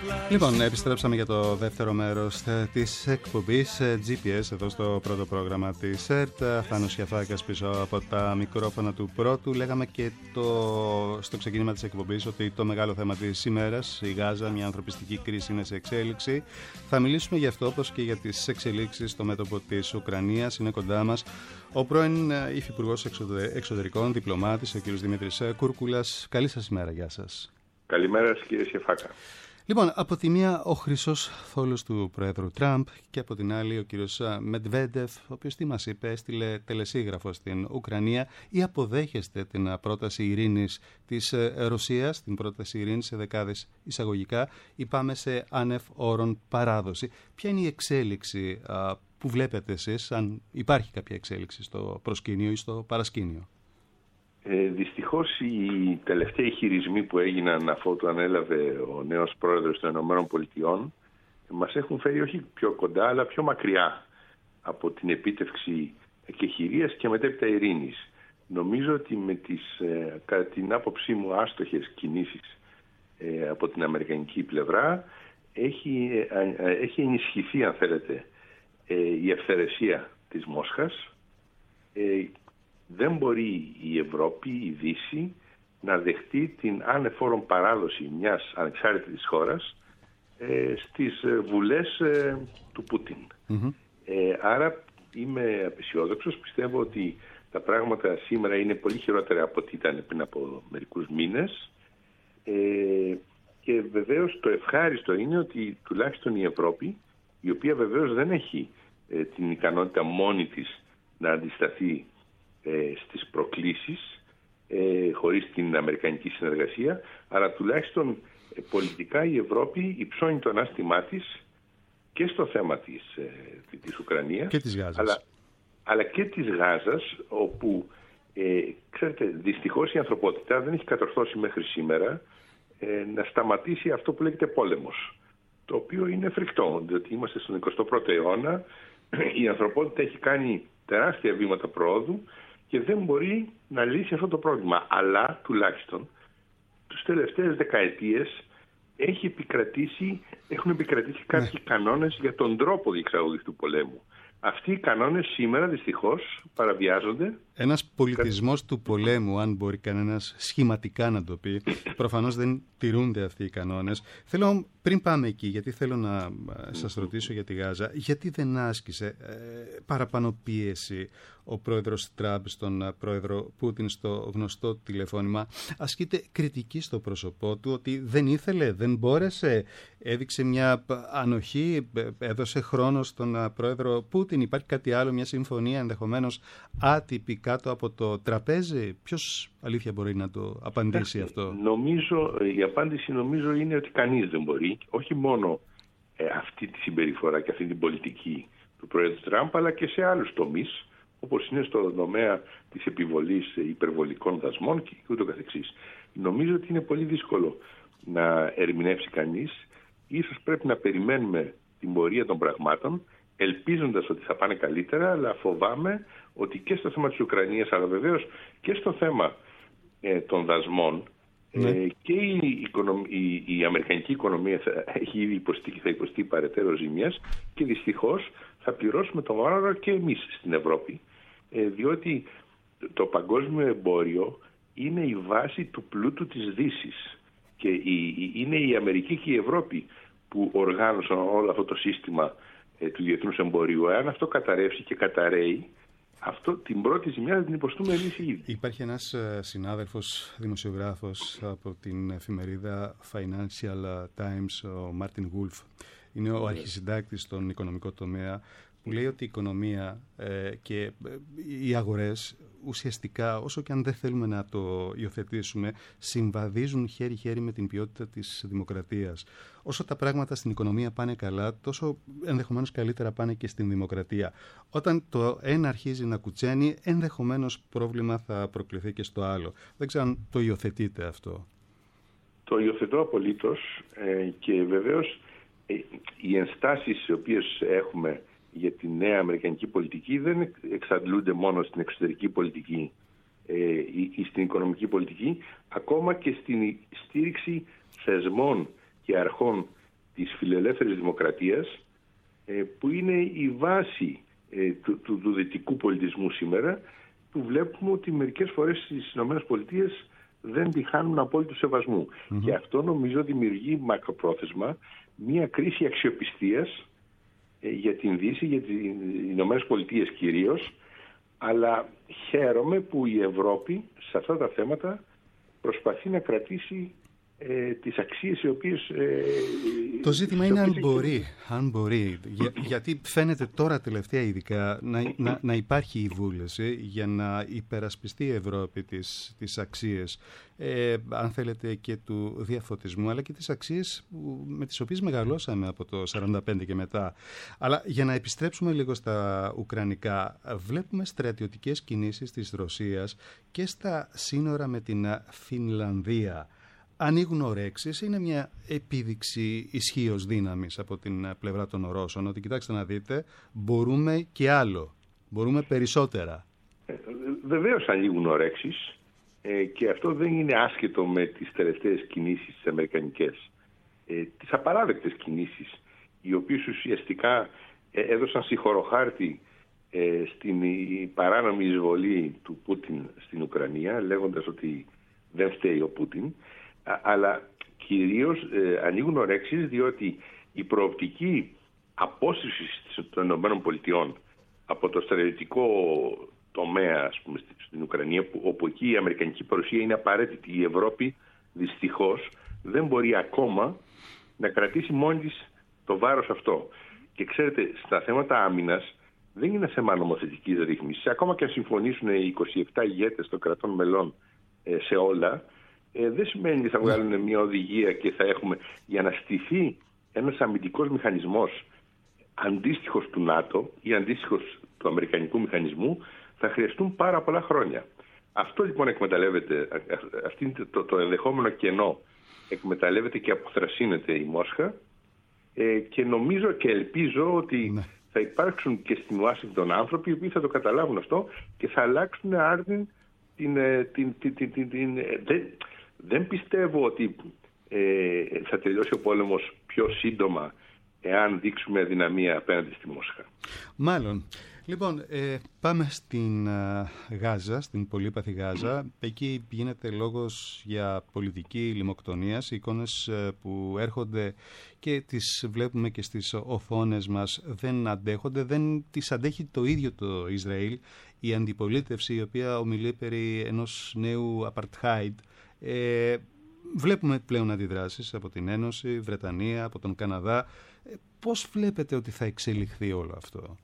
Λοιπόν, επιστρέψαμε για το δεύτερο μέρος της εκπομπής τζι πι ες εδώ στο πρώτο πρόγραμμα της ΕΡΤ. Θάνος Γιαφάκας πίσω από τα μικρόφωνα του πρώτου. Λέγαμε και το, στο ξεκίνημα της εκπομπής ότι το μεγάλο θέμα της ημέρας, η Γάζα, μια ανθρωπιστική κρίση, είναι σε εξέλιξη. Θα μιλήσουμε γι' αυτό, όπως και για τις εξελίξεις στο μέτωπο της Ουκρανίας. Είναι κοντά μας ο πρώην Υφυπουργός Εξωτερικών, διπλωμάτης, ο κ. Δημήτρης Κούρκουλας. Καλή σας ημέρα, γεια σας. Καλημέρα, κύριε Σιαφάκα. Λοιπόν, από τη μία ο χρυσός θόλος του Προέδρου Τραμπ και από την άλλη ο κύριος Μετβέντεφ, ο οποίος τι μας είπε, έστειλε τελεσίγραφο στην Ουκρανία ή αποδέχεστε την πρόταση ειρήνης της Ρωσίας, την πρόταση ειρήνης σε δεκάδες εισαγωγικά, ή πάμε σε άνευ όρων παράδοση. Ποια είναι η εξέλιξη α, που βλέπετε εσείς, αν υπάρχει κάποια εξέλιξη στο προσκήνιο ή στο παρασκήνιο? Ε, δυστυχώς οι τελευταίοι χειρισμοί που έγιναν αφότου ανέλαβε ο νέος πρόεδρος των Ηνωμένων Πολιτειών μας έχουν φέρει όχι πιο κοντά αλλά πιο μακριά από την επίτευξη εκεχηρίας και μετέπειτα ειρήνης. Νομίζω ότι με τις, ε, κατά την άποψή μου, άστοχες κινήσεις ε, από την αμερικανική πλευρά έχει, ε, ε, έχει ενισχυθεί, αν θέλετε, ε, η ευθερεσία της Μόσχας. ε, Δεν μπορεί η Ευρώπη, η Δύση, να δεχτεί την ανεφόρον παράδοση μιας ανεξάρτητης χώρας ε, στις βουλές ε, του Πούτιν. Mm-hmm. Ε, άρα είμαι απεσιόδοξος. Πιστεύω ότι τα πράγματα σήμερα είναι πολύ χειρότερα από ό,τι ήταν πριν από μερικούς μήνες. Ε, και βεβαίως το ευχάριστο είναι ότι τουλάχιστον η Ευρώπη, η οποία βεβαίως δεν έχει ε, την ικανότητα μόνη της να αντισταθεί στις προκλήσεις ε, χωρίς την αμερικανική συνεργασία, αλλά τουλάχιστον ε, πολιτικά η Ευρώπη υψώνει το ανάστημά της και στο θέμα της, ε, της Ουκρανίας και της Γάζας. Αλλά, αλλά και της Γάζας, όπου ε, ξέρετε, δυστυχώς η ανθρωπότητα δεν έχει κατορθώσει μέχρι σήμερα ε, να σταματήσει αυτό που λέγεται πόλεμος, το οποίο είναι φρικτό, διότι είμαστε στον εικοστό πρώτο αιώνα, η ανθρωπότητα έχει κάνει τεράστια βήματα προόδου και δεν μπορεί να λύσει αυτό το πρόβλημα. Αλλά τουλάχιστον τους τελευταίες δεκαετίες έχει επικρατήσει, έχουν επικρατήσει κάποιοι ναι. κανόνες για τον τρόπο διεξαγωγής του πολέμου. Αυτοί οι κανόνες σήμερα δυστυχώς παραβιάζονται. Ένας πολιτισμός του πολέμου, αν μπορεί κανένας σχηματικά να το πει, προφανώς δεν τηρούνται αυτοί οι κανόνες. Θέλω, πριν πάμε εκεί, γιατί θέλω να σας ρωτήσω για τη Γάζα, γιατί δεν άσκησε ε, παραπάνω πίεση ο πρόεδρος Τραμπ στον πρόεδρο Πούτιν στο γνωστό τηλεφώνημα? Ασκείται κριτική στο πρόσωπό του ότι δεν ήθελε, δεν μπόρεσε, έδειξε μια ανοχή, έδωσε χρόνο στον πρόεδρο Πούτιν. Υπάρχει κάτι άλλο, μια συμφωνία ενδεχομένως άτυπη κάτω από το τραπέζι? Ποιος αλήθεια μπορεί να το απαντήσει αυτό? Νομίζω, η απάντηση νομίζω είναι ότι κανείς δεν μπορεί, όχι μόνο ε, αυτή τη συμπεριφορά και αυτή την πολιτική του πρόεδρου Τραμπ, αλλά και σε άλλους τομείς, όπως είναι στο τομέα της επιβολής υπερβολικών δασμών και ούτω καθεξής. Νομίζω ότι είναι πολύ δύσκολο να ερμηνεύσει κανείς. Ίσως πρέπει να περιμένουμε την πορεία των πραγμάτων, ελπίζοντας ότι θα πάνε καλύτερα, αλλά φοβάμαι ότι και στο θέμα της Ουκρανίας, αλλά βεβαίως και στο θέμα ε, των δασμών, ναι. ε, και η, η, η αμερικανική οικονομία θα έχει ήδη υποστεί και θα υποστεί παρετέρω ζημιές και δυστυχώς θα πληρώσουμε το βάρο και εμείς στην Ευρώπη, ε, διότι το παγκόσμιο εμπόριο είναι η βάση του πλούτου της Δύσης και η, η, είναι η Αμερική και η Ευρώπη που οργάνωσαν όλο αυτό το σύστημα ε, του διεθνούς εμπορίου. Εάν αυτό καταρρεύσει και καταρρέει, αυτό την πρώτη ζημιά θα την υποστούμε εμείς ήδη. Υπάρχει ένας συνάδελφος δημοσιογράφος από την εφημερίδα Financial Times, ο Μάρτιν Γουλφ. Είναι ο αρχισυντάκτης στον οικονομικό τομέα, που λέει ότι η οικονομία ε, και οι αγορές ουσιαστικά, όσο και αν δεν θέλουμε να το υιοθετήσουμε, συμβαδίζουν χέρι-χέρι με την ποιότητα της δημοκρατίας. Όσο τα πράγματα στην οικονομία πάνε καλά, τόσο ενδεχομένως καλύτερα πάνε και στην δημοκρατία. Όταν το ένα αρχίζει να κουτσένει, ενδεχομένως πρόβλημα θα προκληθεί και στο άλλο. Δεν ξέρω αν το υιοθετείτε αυτό. Το υιοθετώ απολύτως ε, και βεβαίως ε, οι ενστάσεις οι οποίες έχουμε για τη νέα αμερικανική πολιτική δεν εξαντλούνται μόνο στην εξωτερική πολιτική ε, ή, ή στην οικονομική πολιτική, ακόμα και στην στήριξη θεσμών και αρχών της φιλελεύθερης δημοκρατίας, που είναι η βάση του, του, του δυτικού πολιτισμού σήμερα, που βλέπουμε ότι μερικές φορές στις ΗΠΑ δεν τη χάνουν απόλυτου σεβασμού. Mm-hmm. Και αυτό νομίζω δημιουργεί μακροπρόθεσμα μια κρίση αξιοπιστίας ε, για την Δύση, για τις ΗΠΑ κυρίως, αλλά χαίρομαι που η Ευρώπη σε αυτά τα θέματα προσπαθεί να κρατήσει ε, τις αξίες οι οποίες... Ε, το ζήτημα είναι αν έχει... μπορεί, αν μπορεί. Για, γιατί φαίνεται τώρα τελευταία ειδικά να, να, να υπάρχει η βούληση για να υπερασπιστεί η Ευρώπη τις, τις αξίες, ε, αν θέλετε, και του διαφωτισμού, αλλά και τις αξίες που, με τις οποίες μεγαλώσαμε από το σαράντα πέντε και μετά. Αλλά για να επιστρέψουμε λίγο στα ουκρανικά, βλέπουμε στρατιωτικές κινήσεις της Ρωσίας και στα σύνορα με την Φινλανδία. Ανοίγουν ορέξεις, είναι μια επίδειξη ισχύως δύναμης από την πλευρά των Ρώσων, ότι κοιτάξτε να δείτε, μπορούμε και άλλο, μπορούμε περισσότερα. Ε, βεβαίως ανοίγουν ορέξεις ε, και αυτό δεν είναι άσχετο με τις τελευταίες κινήσεις τις αμερικανικές. Ε, τις απαράδεκτες κινήσεις, οι οποίες ουσιαστικά ε, έδωσαν συγχωροχάρτη ε, στην παράνομη εισβολή του Πούτιν στην Ουκρανία, λέγοντας ότι δεν φταίει ο Πούτιν. Αλλά κυρίως ε, ανοίγουν ορέξεις διότι η προοπτική απόσυρση των ΗΠΑ από το στρατιωτικό τομέα, ας πούμε, στην Ουκρανία, που, όπου εκεί η αμερικανική παρουσία είναι απαραίτητη, η Ευρώπη δυστυχώς δεν μπορεί ακόμα να κρατήσει μόνη της το βάρος αυτό. Και ξέρετε, στα θέματα άμυνας δεν είναι θέμα νομοθετικής ρύθμισης. Ακόμα και αν συμφωνήσουν οι είκοσι επτά ηγέτες των κρατών μελών ε, σε όλα, Ε, δεν σημαίνει ότι θα βγάλουν μια οδηγία και θα έχουμε, για να στηθεί ένας αμυντικός μηχανισμός αντίστοιχος του ΝΑΤΟ ή αντίστοιχος του αμερικανικού μηχανισμού, θα χρειαστούν πάρα πολλά χρόνια. Αυτό λοιπόν εκμεταλλεύεται, αυτή είναι το, το ενδεχόμενο κενό, εκμεταλλεύεται και αποθρασύνεται η Μόσχα ε, και νομίζω και ελπίζω ότι ναι. θα υπάρξουν και στην Ουάσιγκτον άνθρωποι οι οποίοι θα το καταλάβουν αυτό και θα αλλάξουν άρδιν την... την, την, την, την, την δεν, δεν πιστεύω ότι ε, θα τελειώσει ο πόλεμος πιο σύντομα εάν δείξουμε αδυναμία απέναντι στη Μόσχα. Μάλλον. Λοιπόν, ε, πάμε στην uh, Γάζα, στην πολύπαθη Γάζα. Εκεί γίνεται λόγος για πολιτική λιμοκτονίας, εικόνες uh, που έρχονται και τις βλέπουμε και στις οθόνες μας, δεν αντέχονται, δεν τις αντέχει το ίδιο το Ισραήλ, η αντιπολίτευση η οποία ομιλεί περί ενός νέου apartheid. Ε, βλέπουμε πλέον αντιδράσεις από την Ένωση, Βρετανία, από τον Καναδά. Ε, πώς βλέπετε ότι θα εξελιχθεί όλο αυτό?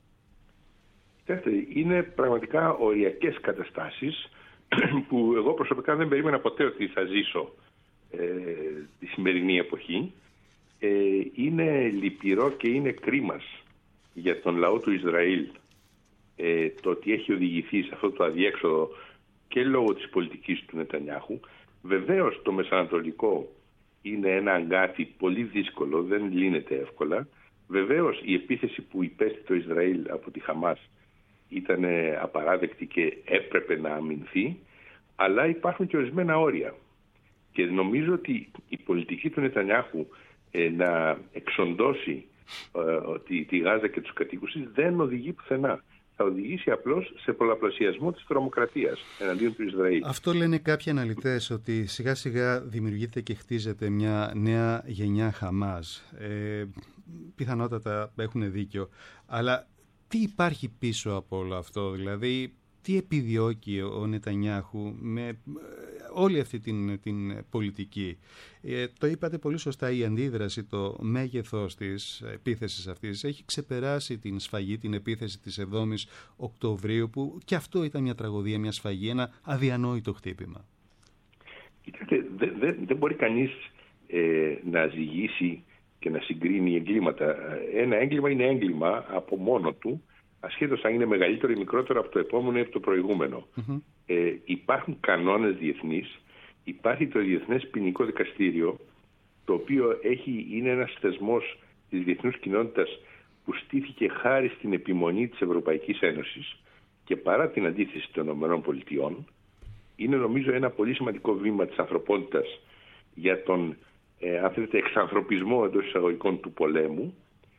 Είναι πραγματικά οριακές καταστάσεις που εγώ προσωπικά δεν περίμενα ποτέ ότι θα ζήσω ε, τη σημερινή εποχή. Ε, είναι λυπηρό και είναι κρίμας για τον λαό του Ισραήλ ε, το ότι έχει οδηγηθεί σε αυτό το αδιέξοδο και λόγω της πολιτικής του Νετανιάχου. Βεβαίως το Μεσανατολικό είναι ένα αγκάθι πολύ δύσκολο, δεν λύνεται εύκολα. Βεβαίως η επίθεση που υπέστη το Ισραήλ από τη Χαμάς ήταν απαράδεκτη και έπρεπε να αμυνθεί, αλλά υπάρχουν και ορισμένα όρια. Και νομίζω ότι η πολιτική του Νετανιάχου ε, να εξοντώσει ε, τη, τη Γάζα και τους κατοίκους της δεν οδηγεί πουθενά. Θα οδηγήσει απλώς σε πολλαπλασιασμό της τρομοκρατίας εναντίον του Ισραήλ. Αυτό λένε κάποιοι αναλυτές, ότι σιγά σιγά δημιουργείται και χτίζεται μια νέα γενιά Χαμάς. Ε, πιθανότατα έχουν δίκιο. Αλλά τι υπάρχει πίσω από όλο αυτό, δηλαδή τι επιδιώκει ο Νετανιάχου με όλη αυτή την, την πολιτική? Ε, το είπατε πολύ σωστά, η αντίδραση, το μέγεθος της επίθεσης αυτής έχει ξεπεράσει την σφαγή, την επίθεση της εβδόμης Οκτωβρίου, που και αυτό ήταν μια τραγωδία, μια σφαγή, ένα αδιανόητο χτύπημα. Κοιτάξτε, δεν δε, δε μπορεί κανείς ε, να ζυγίσει και να συγκρίνει εγκλήματα. Ένα έγκλημα είναι έγκλημα από μόνο του, ασχέτως αν είναι μεγαλύτερο ή μικρότερο από το επόμενο ή από το προηγούμενο. Mm-hmm. Ε, υπάρχουν κανόνες διεθνείς, υπάρχει το Διεθνές Ποινικό Δικαστήριο, το οποίο έχει, είναι ένας θεσμός της διεθνούς κοινότητας που στήθηκε χάρη στην επιμονή της Ευρωπαϊκής Ένωσης και παρά την αντίθεση των ΗΠΑ. Είναι νομίζω ένα πολύ σημαντικό βήμα της ανθρωπότητας για τον ε, αν θέλετε, εξανθρωπισμό εντός εισαγωγικών του πολέμου.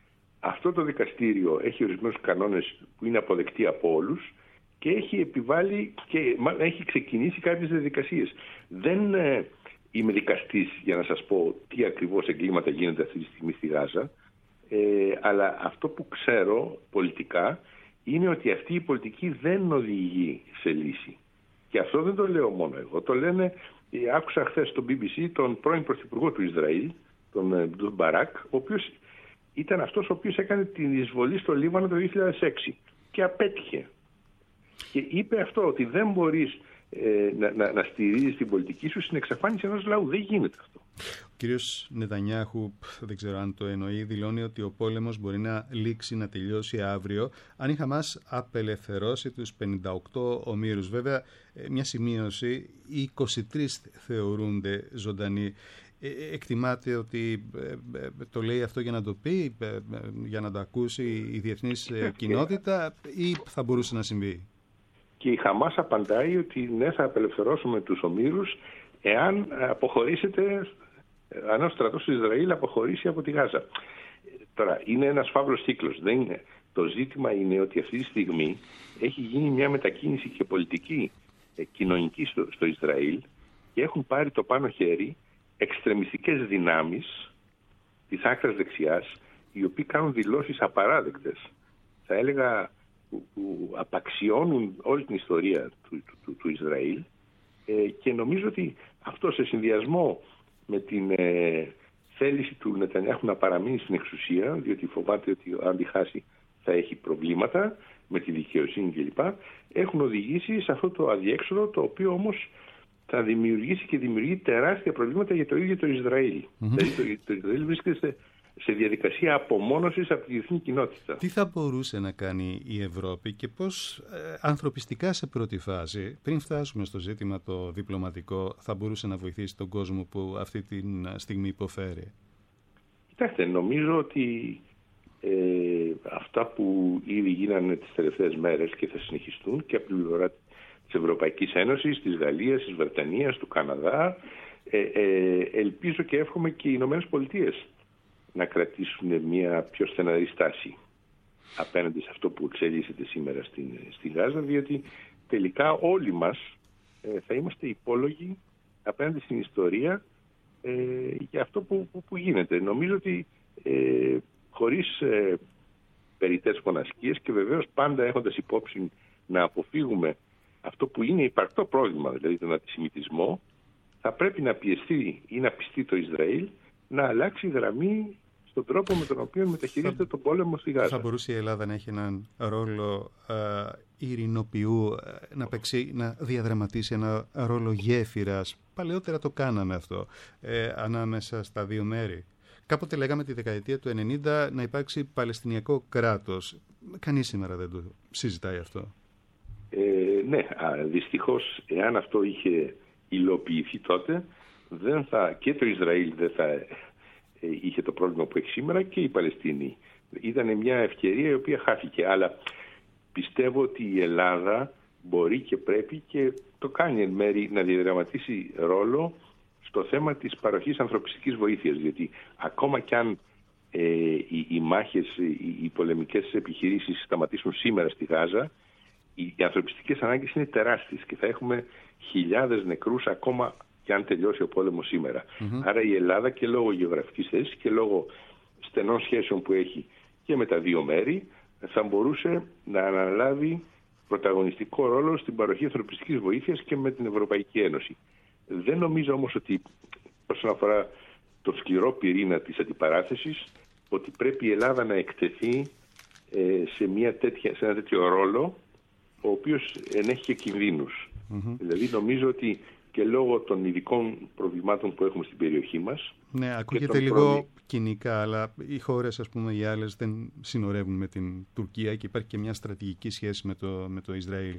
Αυτό το δικαστήριο έχει ορισμένους κανόνες που είναι αποδεκτοί από όλους και έχει επιβάλει και έχει ξεκινήσει κάποιες διαδικασίες. Δεν ε, είμαι δικαστής για να σας πω τι ακριβώς εγκλήματα γίνονται αυτή τη στιγμή στη Γάζα, ε, αλλά αυτό που ξέρω πολιτικά είναι ότι αυτή η πολιτική δεν οδηγεί σε λύση. Και αυτό δεν το λέω μόνο εγώ, το λένε, άκουσα χθες στο μπι μπι σι τον πρώην πρωθυπουργό του Ισραήλ, τον, τον Μπαράκ, ο οποίος ήταν αυτός ο οποίος έκανε την εισβολή στο Λίβανο το δύο χιλιάδες έξι και απέτυχε. Και είπε αυτό, ότι δεν μπορείς ε, να, να, να στηρίζεις την πολιτική σου στην εξαφάνιση ενός λαού. Δεν γίνεται αυτό. Ο κύριος Νετανιάχου, δεν ξέρω αν το εννοεί, δηλώνει ότι ο πόλεμος μπορεί να λήξει, να τελειώσει αύριο, αν η Χαμάς απελευθερώσει τους πενήντα οκτώ ομήρους. Βέβαια, μια σημείωση, οι είκοσι τρεις θεωρούνται ζωντανοί. Εκτιμάται ότι το λέει αυτό για να το πει, για να το ακούσει η διεθνής κοινότητα, ή θα μπορούσε να συμβεί? Και η Χαμάς απαντάει ότι ναι, θα απελευθερώσουμε τους ομήρους εάν αποχωρήσετε, αν ο στρατός του Ισραήλ αποχωρήσει από τη Γάζα. Τώρα, είναι ένας φαύλος κύκλος. Δεν είναι. Το ζήτημα είναι ότι αυτή τη στιγμή έχει γίνει μια μετακίνηση και πολιτική, κοινωνική στο, στο Ισραήλ και έχουν πάρει το πάνω χέρι εξτρεμιστικές δυνάμεις της άκρας δεξιάς, οι οποίοι κάνουν δηλώσεις απαράδεκτες, θα έλεγα, που, που απαξιώνουν όλη την ιστορία του, του, του, του Ισραήλ, ε, και νομίζω ότι αυτό σε συνδυασμό με την ε, θέληση του Νετανιάχου να παραμείνει στην εξουσία, διότι φοβάται ότι αν τη χάσει θα έχει προβλήματα με τη δικαιοσύνη κλπ, έχουν οδηγήσει σε αυτό το αδιέξοδο, το οποίο όμως θα δημιουργήσει και δημιουργεί τεράστια προβλήματα για το ίδιο το Ισραήλ. Mm-hmm. Δηλαδή το, το Ισραήλ βρίσκεται σε, σε διαδικασία απομόνωσης από τη διεθνή κοινότητα. Τι θα μπορούσε να κάνει η Ευρώπη και πώς ε, ανθρωπιστικά σε πρώτη φάση, πριν φτάσουμε στο ζήτημα το διπλωματικό, θα μπορούσε να βοηθήσει τον κόσμο που αυτή τη στιγμή υποφέρει? Κοιτάξτε, νομίζω ότι ε, αυτά που ήδη γίνανε τις τελευταίες μέρες και θα συνεχιστούν και από την πλευρά της Ευρωπαϊκής Ένωσης, της Γαλλίας, της Βρετανίας, του Καναδά, ε, ε, ελπίζω και εύχομαι και οι Ηνωμένες Πολιτείες να κρατήσουν μια πιο στεναρή στάση απέναντι σε αυτό που εξελίσσεται σήμερα στην, στην Γάζα, διότι τελικά όλοι μας ε, θα είμαστε υπόλογοι απέναντι στην ιστορία ε, για αυτό που, που, που γίνεται. Νομίζω ότι ε, χωρίς ε, περιττές φωνασκίες και βεβαίως πάντα έχοντας υπόψη να αποφύγουμε αυτό που είναι υπαρκτό πρόβλημα, δηλαδή τον αντισημιτισμό, θα πρέπει να πιεστεί ή να πιστεί το Ισραήλ να αλλάξει γραμμή στον τρόπο με τον οποίο μεταχειρίζεται τον πόλεμο στη Γάζα. Θα μπορούσε η Ελλάδα να έχει έναν ρόλο ε, ειρηνοποιού, ε, να, παίξει, να διαδραματίσει ένα ρόλο γέφυρας? Παλαιότερα το κάναμε αυτό, ε, ανάμεσα στα δύο μέρη. Κάποτε λέγαμε τη δεκαετία του ενενήντα να υπάρξει Παλαιστινιακό κράτος. Κανείς σήμερα δεν το συζητάει αυτό. Ε, ναι, δυστυχώς, εάν αυτό είχε υλοποιηθεί τότε, δεν θα, και το Ισραήλ δεν θα ε, είχε το πρόβλημα που έχει σήμερα, και η Παλαιστίνη. Ήταν μια ευκαιρία η οποία χάθηκε, αλλά πιστεύω ότι η Ελλάδα μπορεί και πρέπει και το κάνει εν μέρη να διαδραματίσει ρόλο στο θέμα της παροχής ανθρωπιστικής βοήθειας, γιατί ακόμα κι αν ε, οι, οι μάχες, οι, οι πολεμικές επιχειρήσεις σταματήσουν σήμερα στη Γάζα, οι ανθρωπιστικές ανάγκες είναι τεράστιες και θα έχουμε χιλιάδες νεκρούς ακόμα και αν τελειώσει ο πόλεμος σήμερα. Mm-hmm. Άρα η Ελλάδα, και λόγω γεωγραφικής θέσης και λόγω στενών σχέσεων που έχει και με τα δύο μέρη, θα μπορούσε να αναλάβει πρωταγωνιστικό ρόλο στην παροχή ανθρωπιστικής βοήθειας και με την Ευρωπαϊκή Ένωση. Δεν νομίζω όμως ότι, όσον αφορά το σκληρό πυρήνα της αντιπαράθεσης, ότι πρέπει η Ελλάδα να εκτεθεί ε, σε, μια τέτοια, σε ένα τέτοιο ρόλο, ο οποίος ενέχει και κινδύνους. Mm-hmm. Δηλαδή νομίζω ότι και λόγω των ειδικών προβλημάτων που έχουμε στην περιοχή μας... Ναι, ακούγεται λίγο πρόβλη... κοινικά, αλλά οι χώρες, ας πούμε, οι άλλες δεν συνορεύουν με την Τουρκία και υπάρχει και μια στρατηγική σχέση με το, με το Ισραήλ.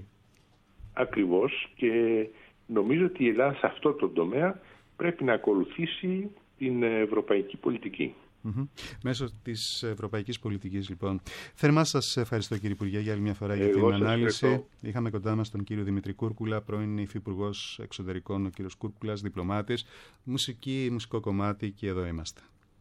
Ακριβώς, και νομίζω ότι η Ελλάδα σε αυτό το τομέα πρέπει να ακολουθήσει την ευρωπαϊκή πολιτική. Mm-hmm. Μέσω της ευρωπαϊκής πολιτικής, λοιπόν. Θερμά σας ευχαριστώ, κύριε Υπουργέ, για άλλη μια φορά για Εγώ την ανάλυση. Ευχαριστώ. Είχαμε κοντά μας τον κύριο Δημήτρη Κούρκουλα, πρώην Υφυπουργός Εξωτερικών, ο κύριος Κούρκουλας, διπλωμάτης, μουσική, μουσικό κομμάτι, και εδώ είμαστε.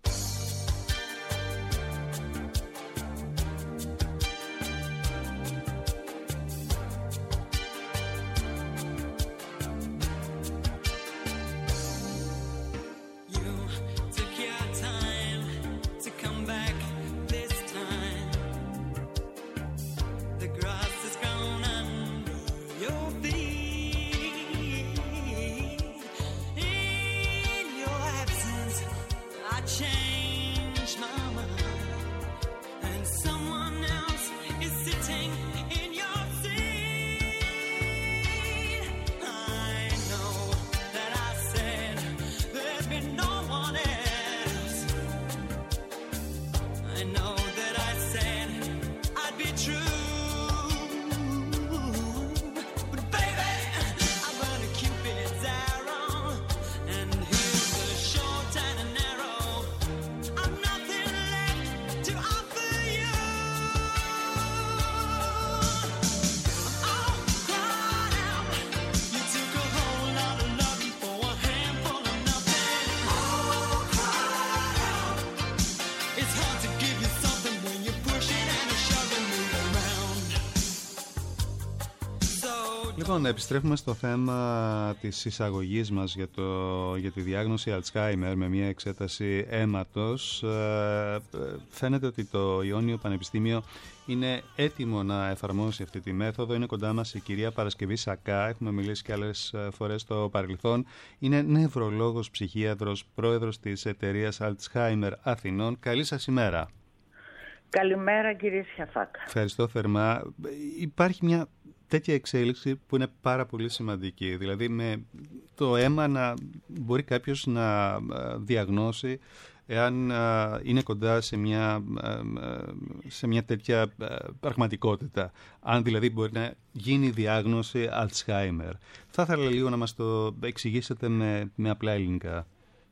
Λοιπόν, επιστρέφουμε στο θέμα της εισαγωγής μας για, το, για τη διάγνωση Alzheimer με μια εξέταση αίματος. Ε, φαίνεται ότι το Ιόνιο Πανεπιστήμιο είναι έτοιμο να εφαρμόσει αυτή τη μέθοδο. Είναι κοντά μας η κυρία Παρασκευή Σακά, έχουμε μιλήσει και άλλες φορές στο παρελθόν. Είναι νευρολόγος, ψυχίατρος, πρόεδρος της εταιρείας Alzheimer Αθηνών. Καλή σας ημέρα. Καλημέρα, κύριε Σιαφάκα. Ευχαριστώ θερμά. Υπάρχει μια τέτοια εξέλιξη που είναι πάρα πολύ σημαντική. Δηλαδή με το αίμα να μπορεί κάποιος να διαγνώσει εάν είναι κοντά σε μια, σε μια τέτοια πραγματικότητα. Αν δηλαδή μπορεί να γίνει διάγνωση Alzheimer. Θα ήθελα λίγο να μας το εξηγήσετε με, με απλά ελληνικά.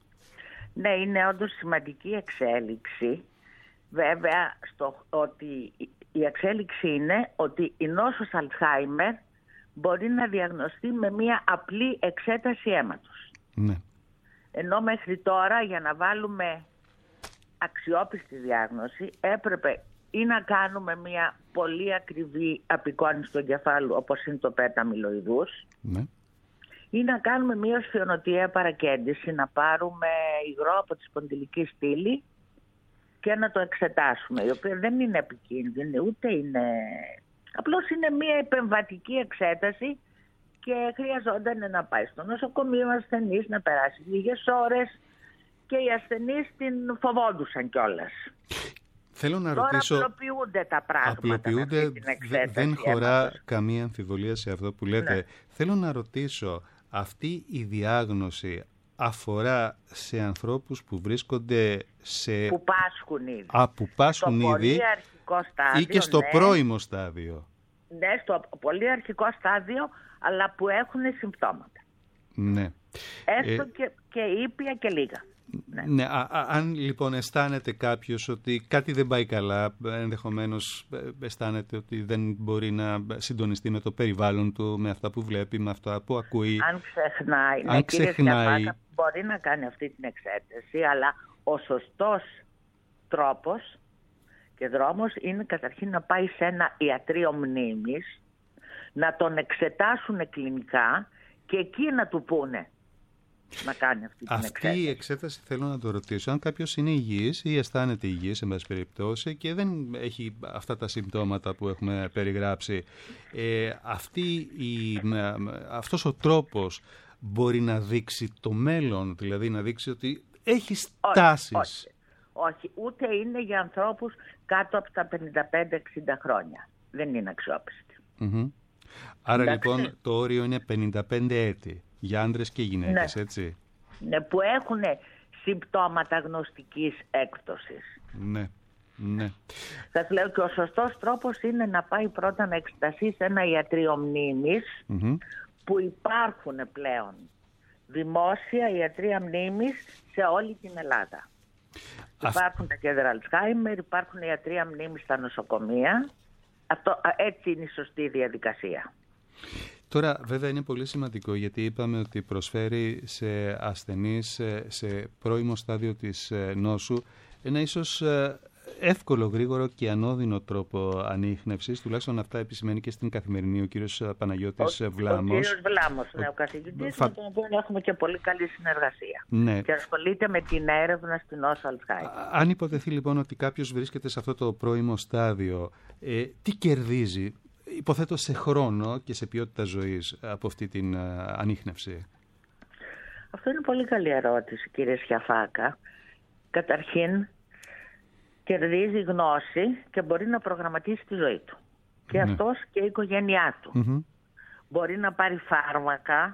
Ναι, είναι όντως σημαντική εξέλιξη. Βέβαια, στο, ότι η εξέλιξη είναι ότι η νόσος Alzheimer μπορεί να διαγνωστεί με μια απλή εξέταση αίματος. Ναι. Ενώ μέχρι τώρα, για να βάλουμε αξιόπιστη διάγνωση, έπρεπε ή να κάνουμε μια πολύ ακριβή απεικόνιση του εγκεφάλου, όπως είναι το πέτα αμυλοειδούς, ναι, ή να κάνουμε μια σφιονοτιαία παρακέντηση, να πάρουμε υγρό από τη σπονδυλική στήλη και να το εξετάσουμε, η οποία δεν είναι επικίνδυνη, ούτε είναι... Απλώς είναι μια επεμβατική εξέταση και χρειαζόταν να πάει στο νοσοκομείο ο ασθενής, να περάσει λίγες ώρες και οι ασθενείς την φοβόντουσαν κιόλας. Θέλω να Τώρα ρωτήσω... απλοποιούνται τα πράγματα. Απλοποιούνται, την εξέταση, δεν χωρά αίματος. καμία αμφιβολία σε αυτό που λέτε. Ναι. Θέλω να ρωτήσω, αυτή η διάγνωση αφορά σε ανθρώπους που βρίσκονται σε... Που πάσχουν ήδη. Α, που πάσχουν στο ήδη πολύ αρχικό στάδιο, ή και στο ναι. πρώιμο στάδιο. Ναι, στο πολύ αρχικό στάδιο, αλλά που έχουν συμπτώματα. Ναι. Έστω ε... και, και ήπια και λίγα. Ναι. Ναι, α, α, αν λοιπόν αισθάνεται κάποιος ότι κάτι δεν πάει καλά, ενδεχομένως αισθάνεται ότι δεν μπορεί να συντονιστεί με το περιβάλλον του, με αυτά που βλέπει, με αυτά που ακούει. Αν ξεχνάει, αν ναι, ξεχνάει... κύριε Σιαφάκα, μπορεί να κάνει αυτή την εξέταση, αλλά ο σωστός τρόπος και δρόμος είναι καταρχήν να πάει σε ένα ιατρείο μνήμης, να τον εξετάσουν κλινικά και εκεί να του πούνε να κάνει αυτή την αυτή εξέταση. Η εξέταση θέλω να το ρωτήσω. Αν κάποιος είναι υγιής ή αισθάνεται υγιής, εν πάση περιπτώσει, και δεν έχει αυτά τα συμπτώματα που έχουμε περιγράψει, ε, αυτή η, αυτός ο τρόπος μπορεί να δείξει το μέλλον, δηλαδή να δείξει ότι έχει στάσεις. Όχι, όχι, όχι. Ούτε είναι για ανθρώπους κάτω από τα πενήντα πέντε εξήντα χρόνια. Δεν είναι αξιόπιστη. Mm-hmm. Άρα Εντάξει. λοιπόν το όριο είναι πενήντα πέντε έτη για άντρες και γυναίκες, ναι. έτσι. Ναι, που έχουν συμπτώματα γνωστικής έκπτωσης. Ναι, ναι. Σας λέω και ο σωστός τρόπος είναι να πάει πρώτα να εξεταστεί σε ένα ιατρείο μνήμης, Mm-hmm. που υπάρχουν πλέον δημόσια ιατρία μνήμης σε όλη την Ελλάδα. Α... Υπάρχουν τα κέντρα Αλτσχάιμερ, υπάρχουν ιατρία μνήμης στα νοσοκομεία. Αυτό, έτσι είναι η σωστή διαδικασία. Τώρα βέβαια είναι πολύ σημαντικό γιατί είπαμε ότι προσφέρει σε ασθενείς σε πρώιμο στάδιο της νόσου ένα ίσως εύκολο, γρήγορο και ανώδυνο τρόπο ανίχνευσης, τουλάχιστον αυτά επισημαίνει και στην Καθημερινή ο κύριος Παναγιώτης ο, Βλάμος. Ο κύριος Βλάμος, ναι, ο καθηγητής, Φα... με τον οποίο έχουμε και πολύ καλή συνεργασία. Ναι. Και ασχολείται με την έρευνα στην νόσο Αλτσχάιμερ. Αν υποθεθεί λοιπόν ότι κάποιος βρίσκεται σε αυτό το πρώιμο στάδιο, ε, τι κερδίζει, υποθέτω σε χρόνο και σε ποιότητα ζωής, από αυτή την uh, ανίχνευση? Αυτό είναι πολύ καλή ερώτηση, κύριε Σιαφάκα. Καταρχήν, κερδίζει γνώση και μπορεί να προγραμματίσει τη ζωή του. Και ναι. αυτός και η οικογένειά του. Mm-hmm. Μπορεί να πάρει φάρμακα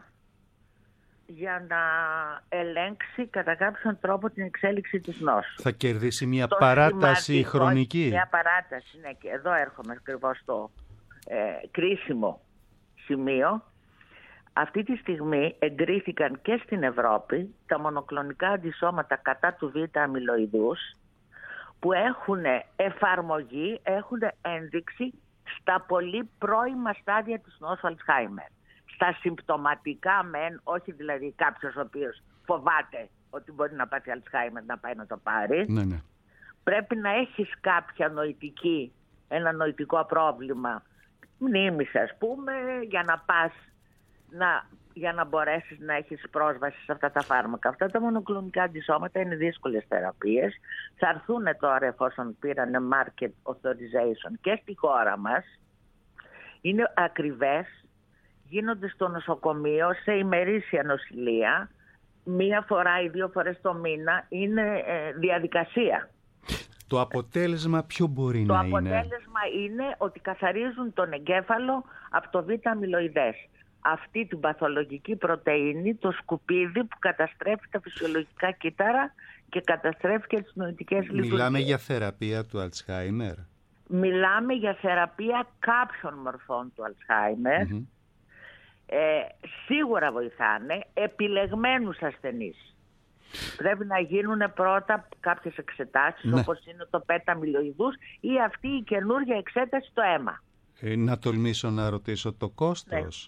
για να ελέγξει κατά κάποιον τρόπο την εξέλιξη της νόσου. Θα κερδίσει μια το παράταση χρονική. Μια παράταση, ναι. Και εδώ έρχομαι ακριβώς στο ε, κρίσιμο σημείο. Αυτή τη στιγμή εγκρίθηκαν και στην Ευρώπη τα μονοκλονικά αντισώματα κατά του β' αμυλοειδούς, που έχουν εφαρμογή, έχουν ένδειξη στα πολύ πρώιμα στάδια της νόσου Αλτσχάιμερ. Στα συμπτωματικά μεν, όχι δηλαδή κάποιος ο οποίος φοβάται ότι μπορεί να πάθει Αλτσχάιμερ να πάει να το πάρει. Ναι, ναι. Πρέπει να έχεις κάποια νοητική, ένα νοητικό πρόβλημα μνήμης ας πούμε, για να πας να... για να μπορέσεις να έχεις πρόσβαση σε αυτά τα φάρμακα. Αυτά τα μονοκλονικά αντισώματα είναι δύσκολες θεραπείες. Θα έρθουν τώρα εφόσον πήρανε market authorization και στη χώρα μας. Είναι ακριβές, γίνονται στο νοσοκομείο, σε ημερήσια νοσηλεία, μία φορά ή δύο φορές το μήνα, είναι ε, διαδικασία. Το αποτέλεσμα ποιο μπορεί το να είναι? Το είναι? αποτέλεσμα είναι ότι καθαρίζουν τον εγκέφαλο από το β' αμυλοειδές. Αυτή την παθολογική πρωτεΐνη, το σκουπίδι που καταστρέφει τα φυσιολογικά κύτταρα και καταστρέφει και τις νοητικές λειτουργίες. Μιλάμε για θεραπεία του Αλτσχάιμερ. Μιλάμε για θεραπεία κάποιων μορφών του Αλτσχάιμερ. Mm-hmm. Ε, σίγουρα βοηθάνε επιλεγμένους ασθενείς. Πρέπει να γίνουν πρώτα κάποιες εξετάσεις, ναι. όπως είναι το β' αμυλοειδούς ή αυτή η καινούργια εξέταση στο αίμα. Ε, να τολμήσω να ρωτήσω το κόστος. Ναι.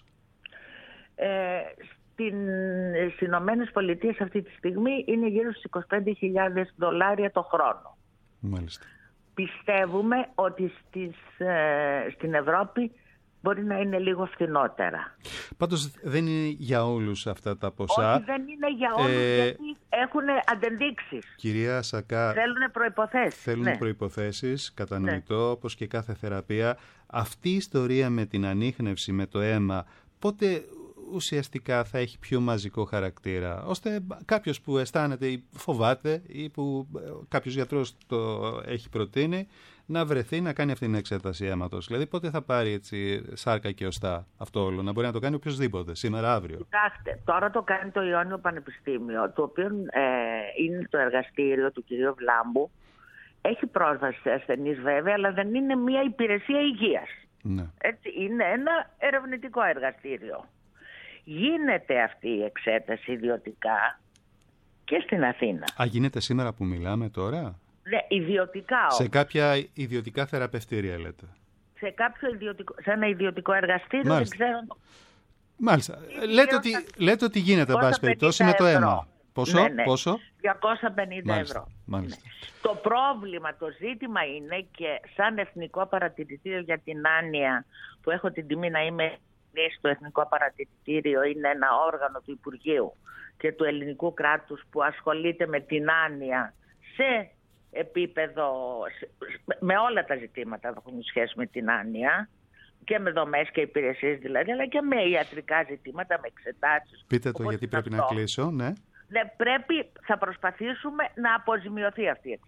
Ε, στην, στις Ηνωμένες Πολιτείες αυτή τη στιγμή είναι γύρω στις είκοσι πέντε χιλιάδες δολάρια το χρόνο. Μάλιστα. Πιστεύουμε ότι στις, ε, στην Ευρώπη μπορεί να είναι λίγο φθηνότερα. Πάντως δεν είναι για όλους αυτά τα ποσά. Όχι, δεν είναι για όλους, ε... γιατί έχουν αντενδείξεις. Κυρία Σακά, θέλουν προϋποθέσεις. Θέλουν ναι. προϋποθέσεις, κατανοητό, ναι. όπως και κάθε θεραπεία. Αυτή η ιστορία με την ανίχνευση, με το αίμα, πότε ουσιαστικά θα έχει πιο μαζικό χαρακτήρα, ώστε κάποιος που αισθάνεται ή φοβάται ή που κάποιος γιατρός το έχει προτείνει να βρεθεί να κάνει αυτή την εξέταση αίματος. Δηλαδή πότε θα πάρει έτσι σάρκα και οστά αυτό όλο, να μπορεί να το κάνει οποιοσδήποτε, σήμερα, αύριο? Κοιτάξτε, τώρα το κάνει το Ιόνιο Πανεπιστήμιο, το οποίο ε, είναι το εργαστήριο του κυρίου Βλάμπου. Έχει πρόσβαση σε ασθενείς βέβαια, αλλά δεν είναι μια υπηρεσία υγείας. Ναι. Έτσι, είναι ένα ερευνητικό εργαστήριο. Γίνεται αυτή η εξέταση ιδιωτικά και στην Αθήνα. Α, γίνεται σήμερα που μιλάμε τώρα? Ναι, ιδιωτικά όμως. Σε κάποια ιδιωτικά θεραπευτήρια λέτε? Σε, κάποιο ιδιωτικό, σε ένα ιδιωτικό εργαστήριο. Μάλιστα. Δεν ξέρω. Μάλιστα. Λέτε ότι, λέτε ότι γίνεται, εν πάση περιπτώσει, με το αίμα. Πόσο? Ναι, ναι. Πόσο? διακόσια πενήντα Μάλιστα. ευρώ. Μάλιστα. Ναι. Το πρόβλημα, το ζήτημα είναι, και σαν Εθνικό Παρατηρητήριο για την Άνοια, που έχω την τιμή να είμαι στο Εθνικό Παρατηρητήριο, είναι ένα όργανο του Υπουργείου και του ελληνικού κράτους που ασχολείται με την άνοια σε επίπεδο, με όλα τα ζητήματα που έχουν σχέση με την άνοια, και με δομές και υπηρεσίες δηλαδή, αλλά και με ιατρικά ζητήματα, με εξετάσεις. Πείτε το, γιατί πρέπει αυτό. να κλείσω, ναι. Ναι, πρέπει, θα προσπαθήσουμε να αποζημιωθεί αυτή η εξέταση.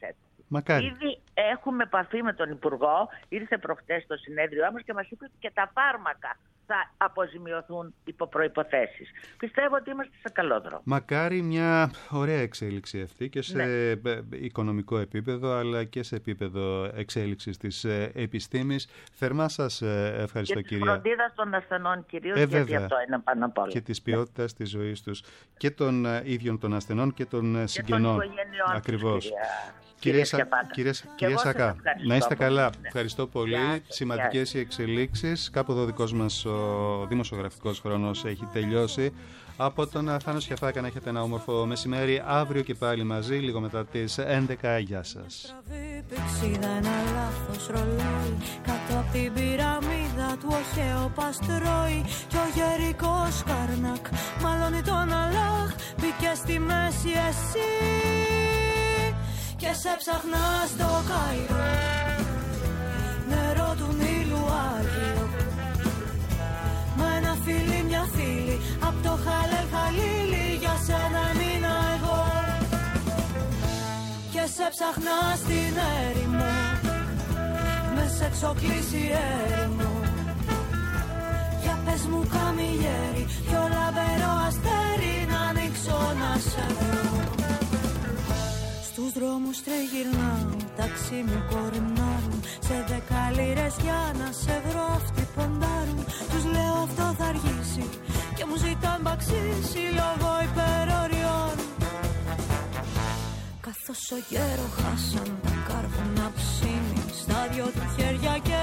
Μακάρι. Ήδη έχουμε επαφή με τον Υπουργό, ήρθε προχτές στο συνέδριό μας και μας είπε ότι και τα φάρμακα θα αποζημιωθούν υπό προϋποθέσεις. Πιστεύω ότι είμαστε σε καλό δρόμο. Μακάρι, μια ωραία εξέλιξη αυτή και σε ναι. οικονομικό επίπεδο, αλλά και σε επίπεδο εξέλιξης της επιστήμης. Θερμά σας ευχαριστώ, και κυρία. Και της φροντίδας των ασθενών κυρίως, ε, γιατί αυτό είναι πάνω απ' όλα. Και της ποιότητας ναι. της ζωής τους και των ίδιων των ασθενών και των και συγγενών. Και των οικογενειών. Ακριβώς. Κυρία... Κυρία, Σα... κυρία... κυρία Σακά, να είστε καλά. Ναι. Ευχαριστώ πολύ. Σημαντικές οι εξελίξεις. Κάπου εδώ ο δικός μας ο δημοσιογραφικός χρόνος έχει τελειώσει. Από τον Θάνο Σιαφάκα να έχετε ένα όμορφο μεσημέρι. Αύριο και πάλι μαζί, λίγο μετά τις έντεκα. Γεια σας. Πηξίδα, ένα λάθος ρολόι. Κάτω από την πυραμίδα του ο Χέο Παστρόι. Κι ο γερικός Καρνάκ μαλώνει τον Αλάχ. Μπήκε στη μέση εσύ και σε ψαχνά στο Καϊρό, νερό του Νείλου Άγιο. Με ένα φίλι, μια φίλη, απ' το Χαλέλ Χαλίλι, για σένα μείνα εγώ. Και σε ψαχνά στην έρημο, με σε εξοκλήσει έρημο. Για πες μου καμιλιέρι, πιο λαμπερό αστέρι, να ανοίξω να σε βρω. Στους δρόμους τριγυρνάω, ταξί μου κορνάρουν. Σε δέκα λίρες για να σε βρω αυτοί ποντάρουν. Τους λέω αυτό θα αργήσει και μου ζητάν μπαξίσι λόγω υπεροριών. Καθώς ο γέρο χάσαν τα κάρβουνα ψήνει στα δυο του χέρια και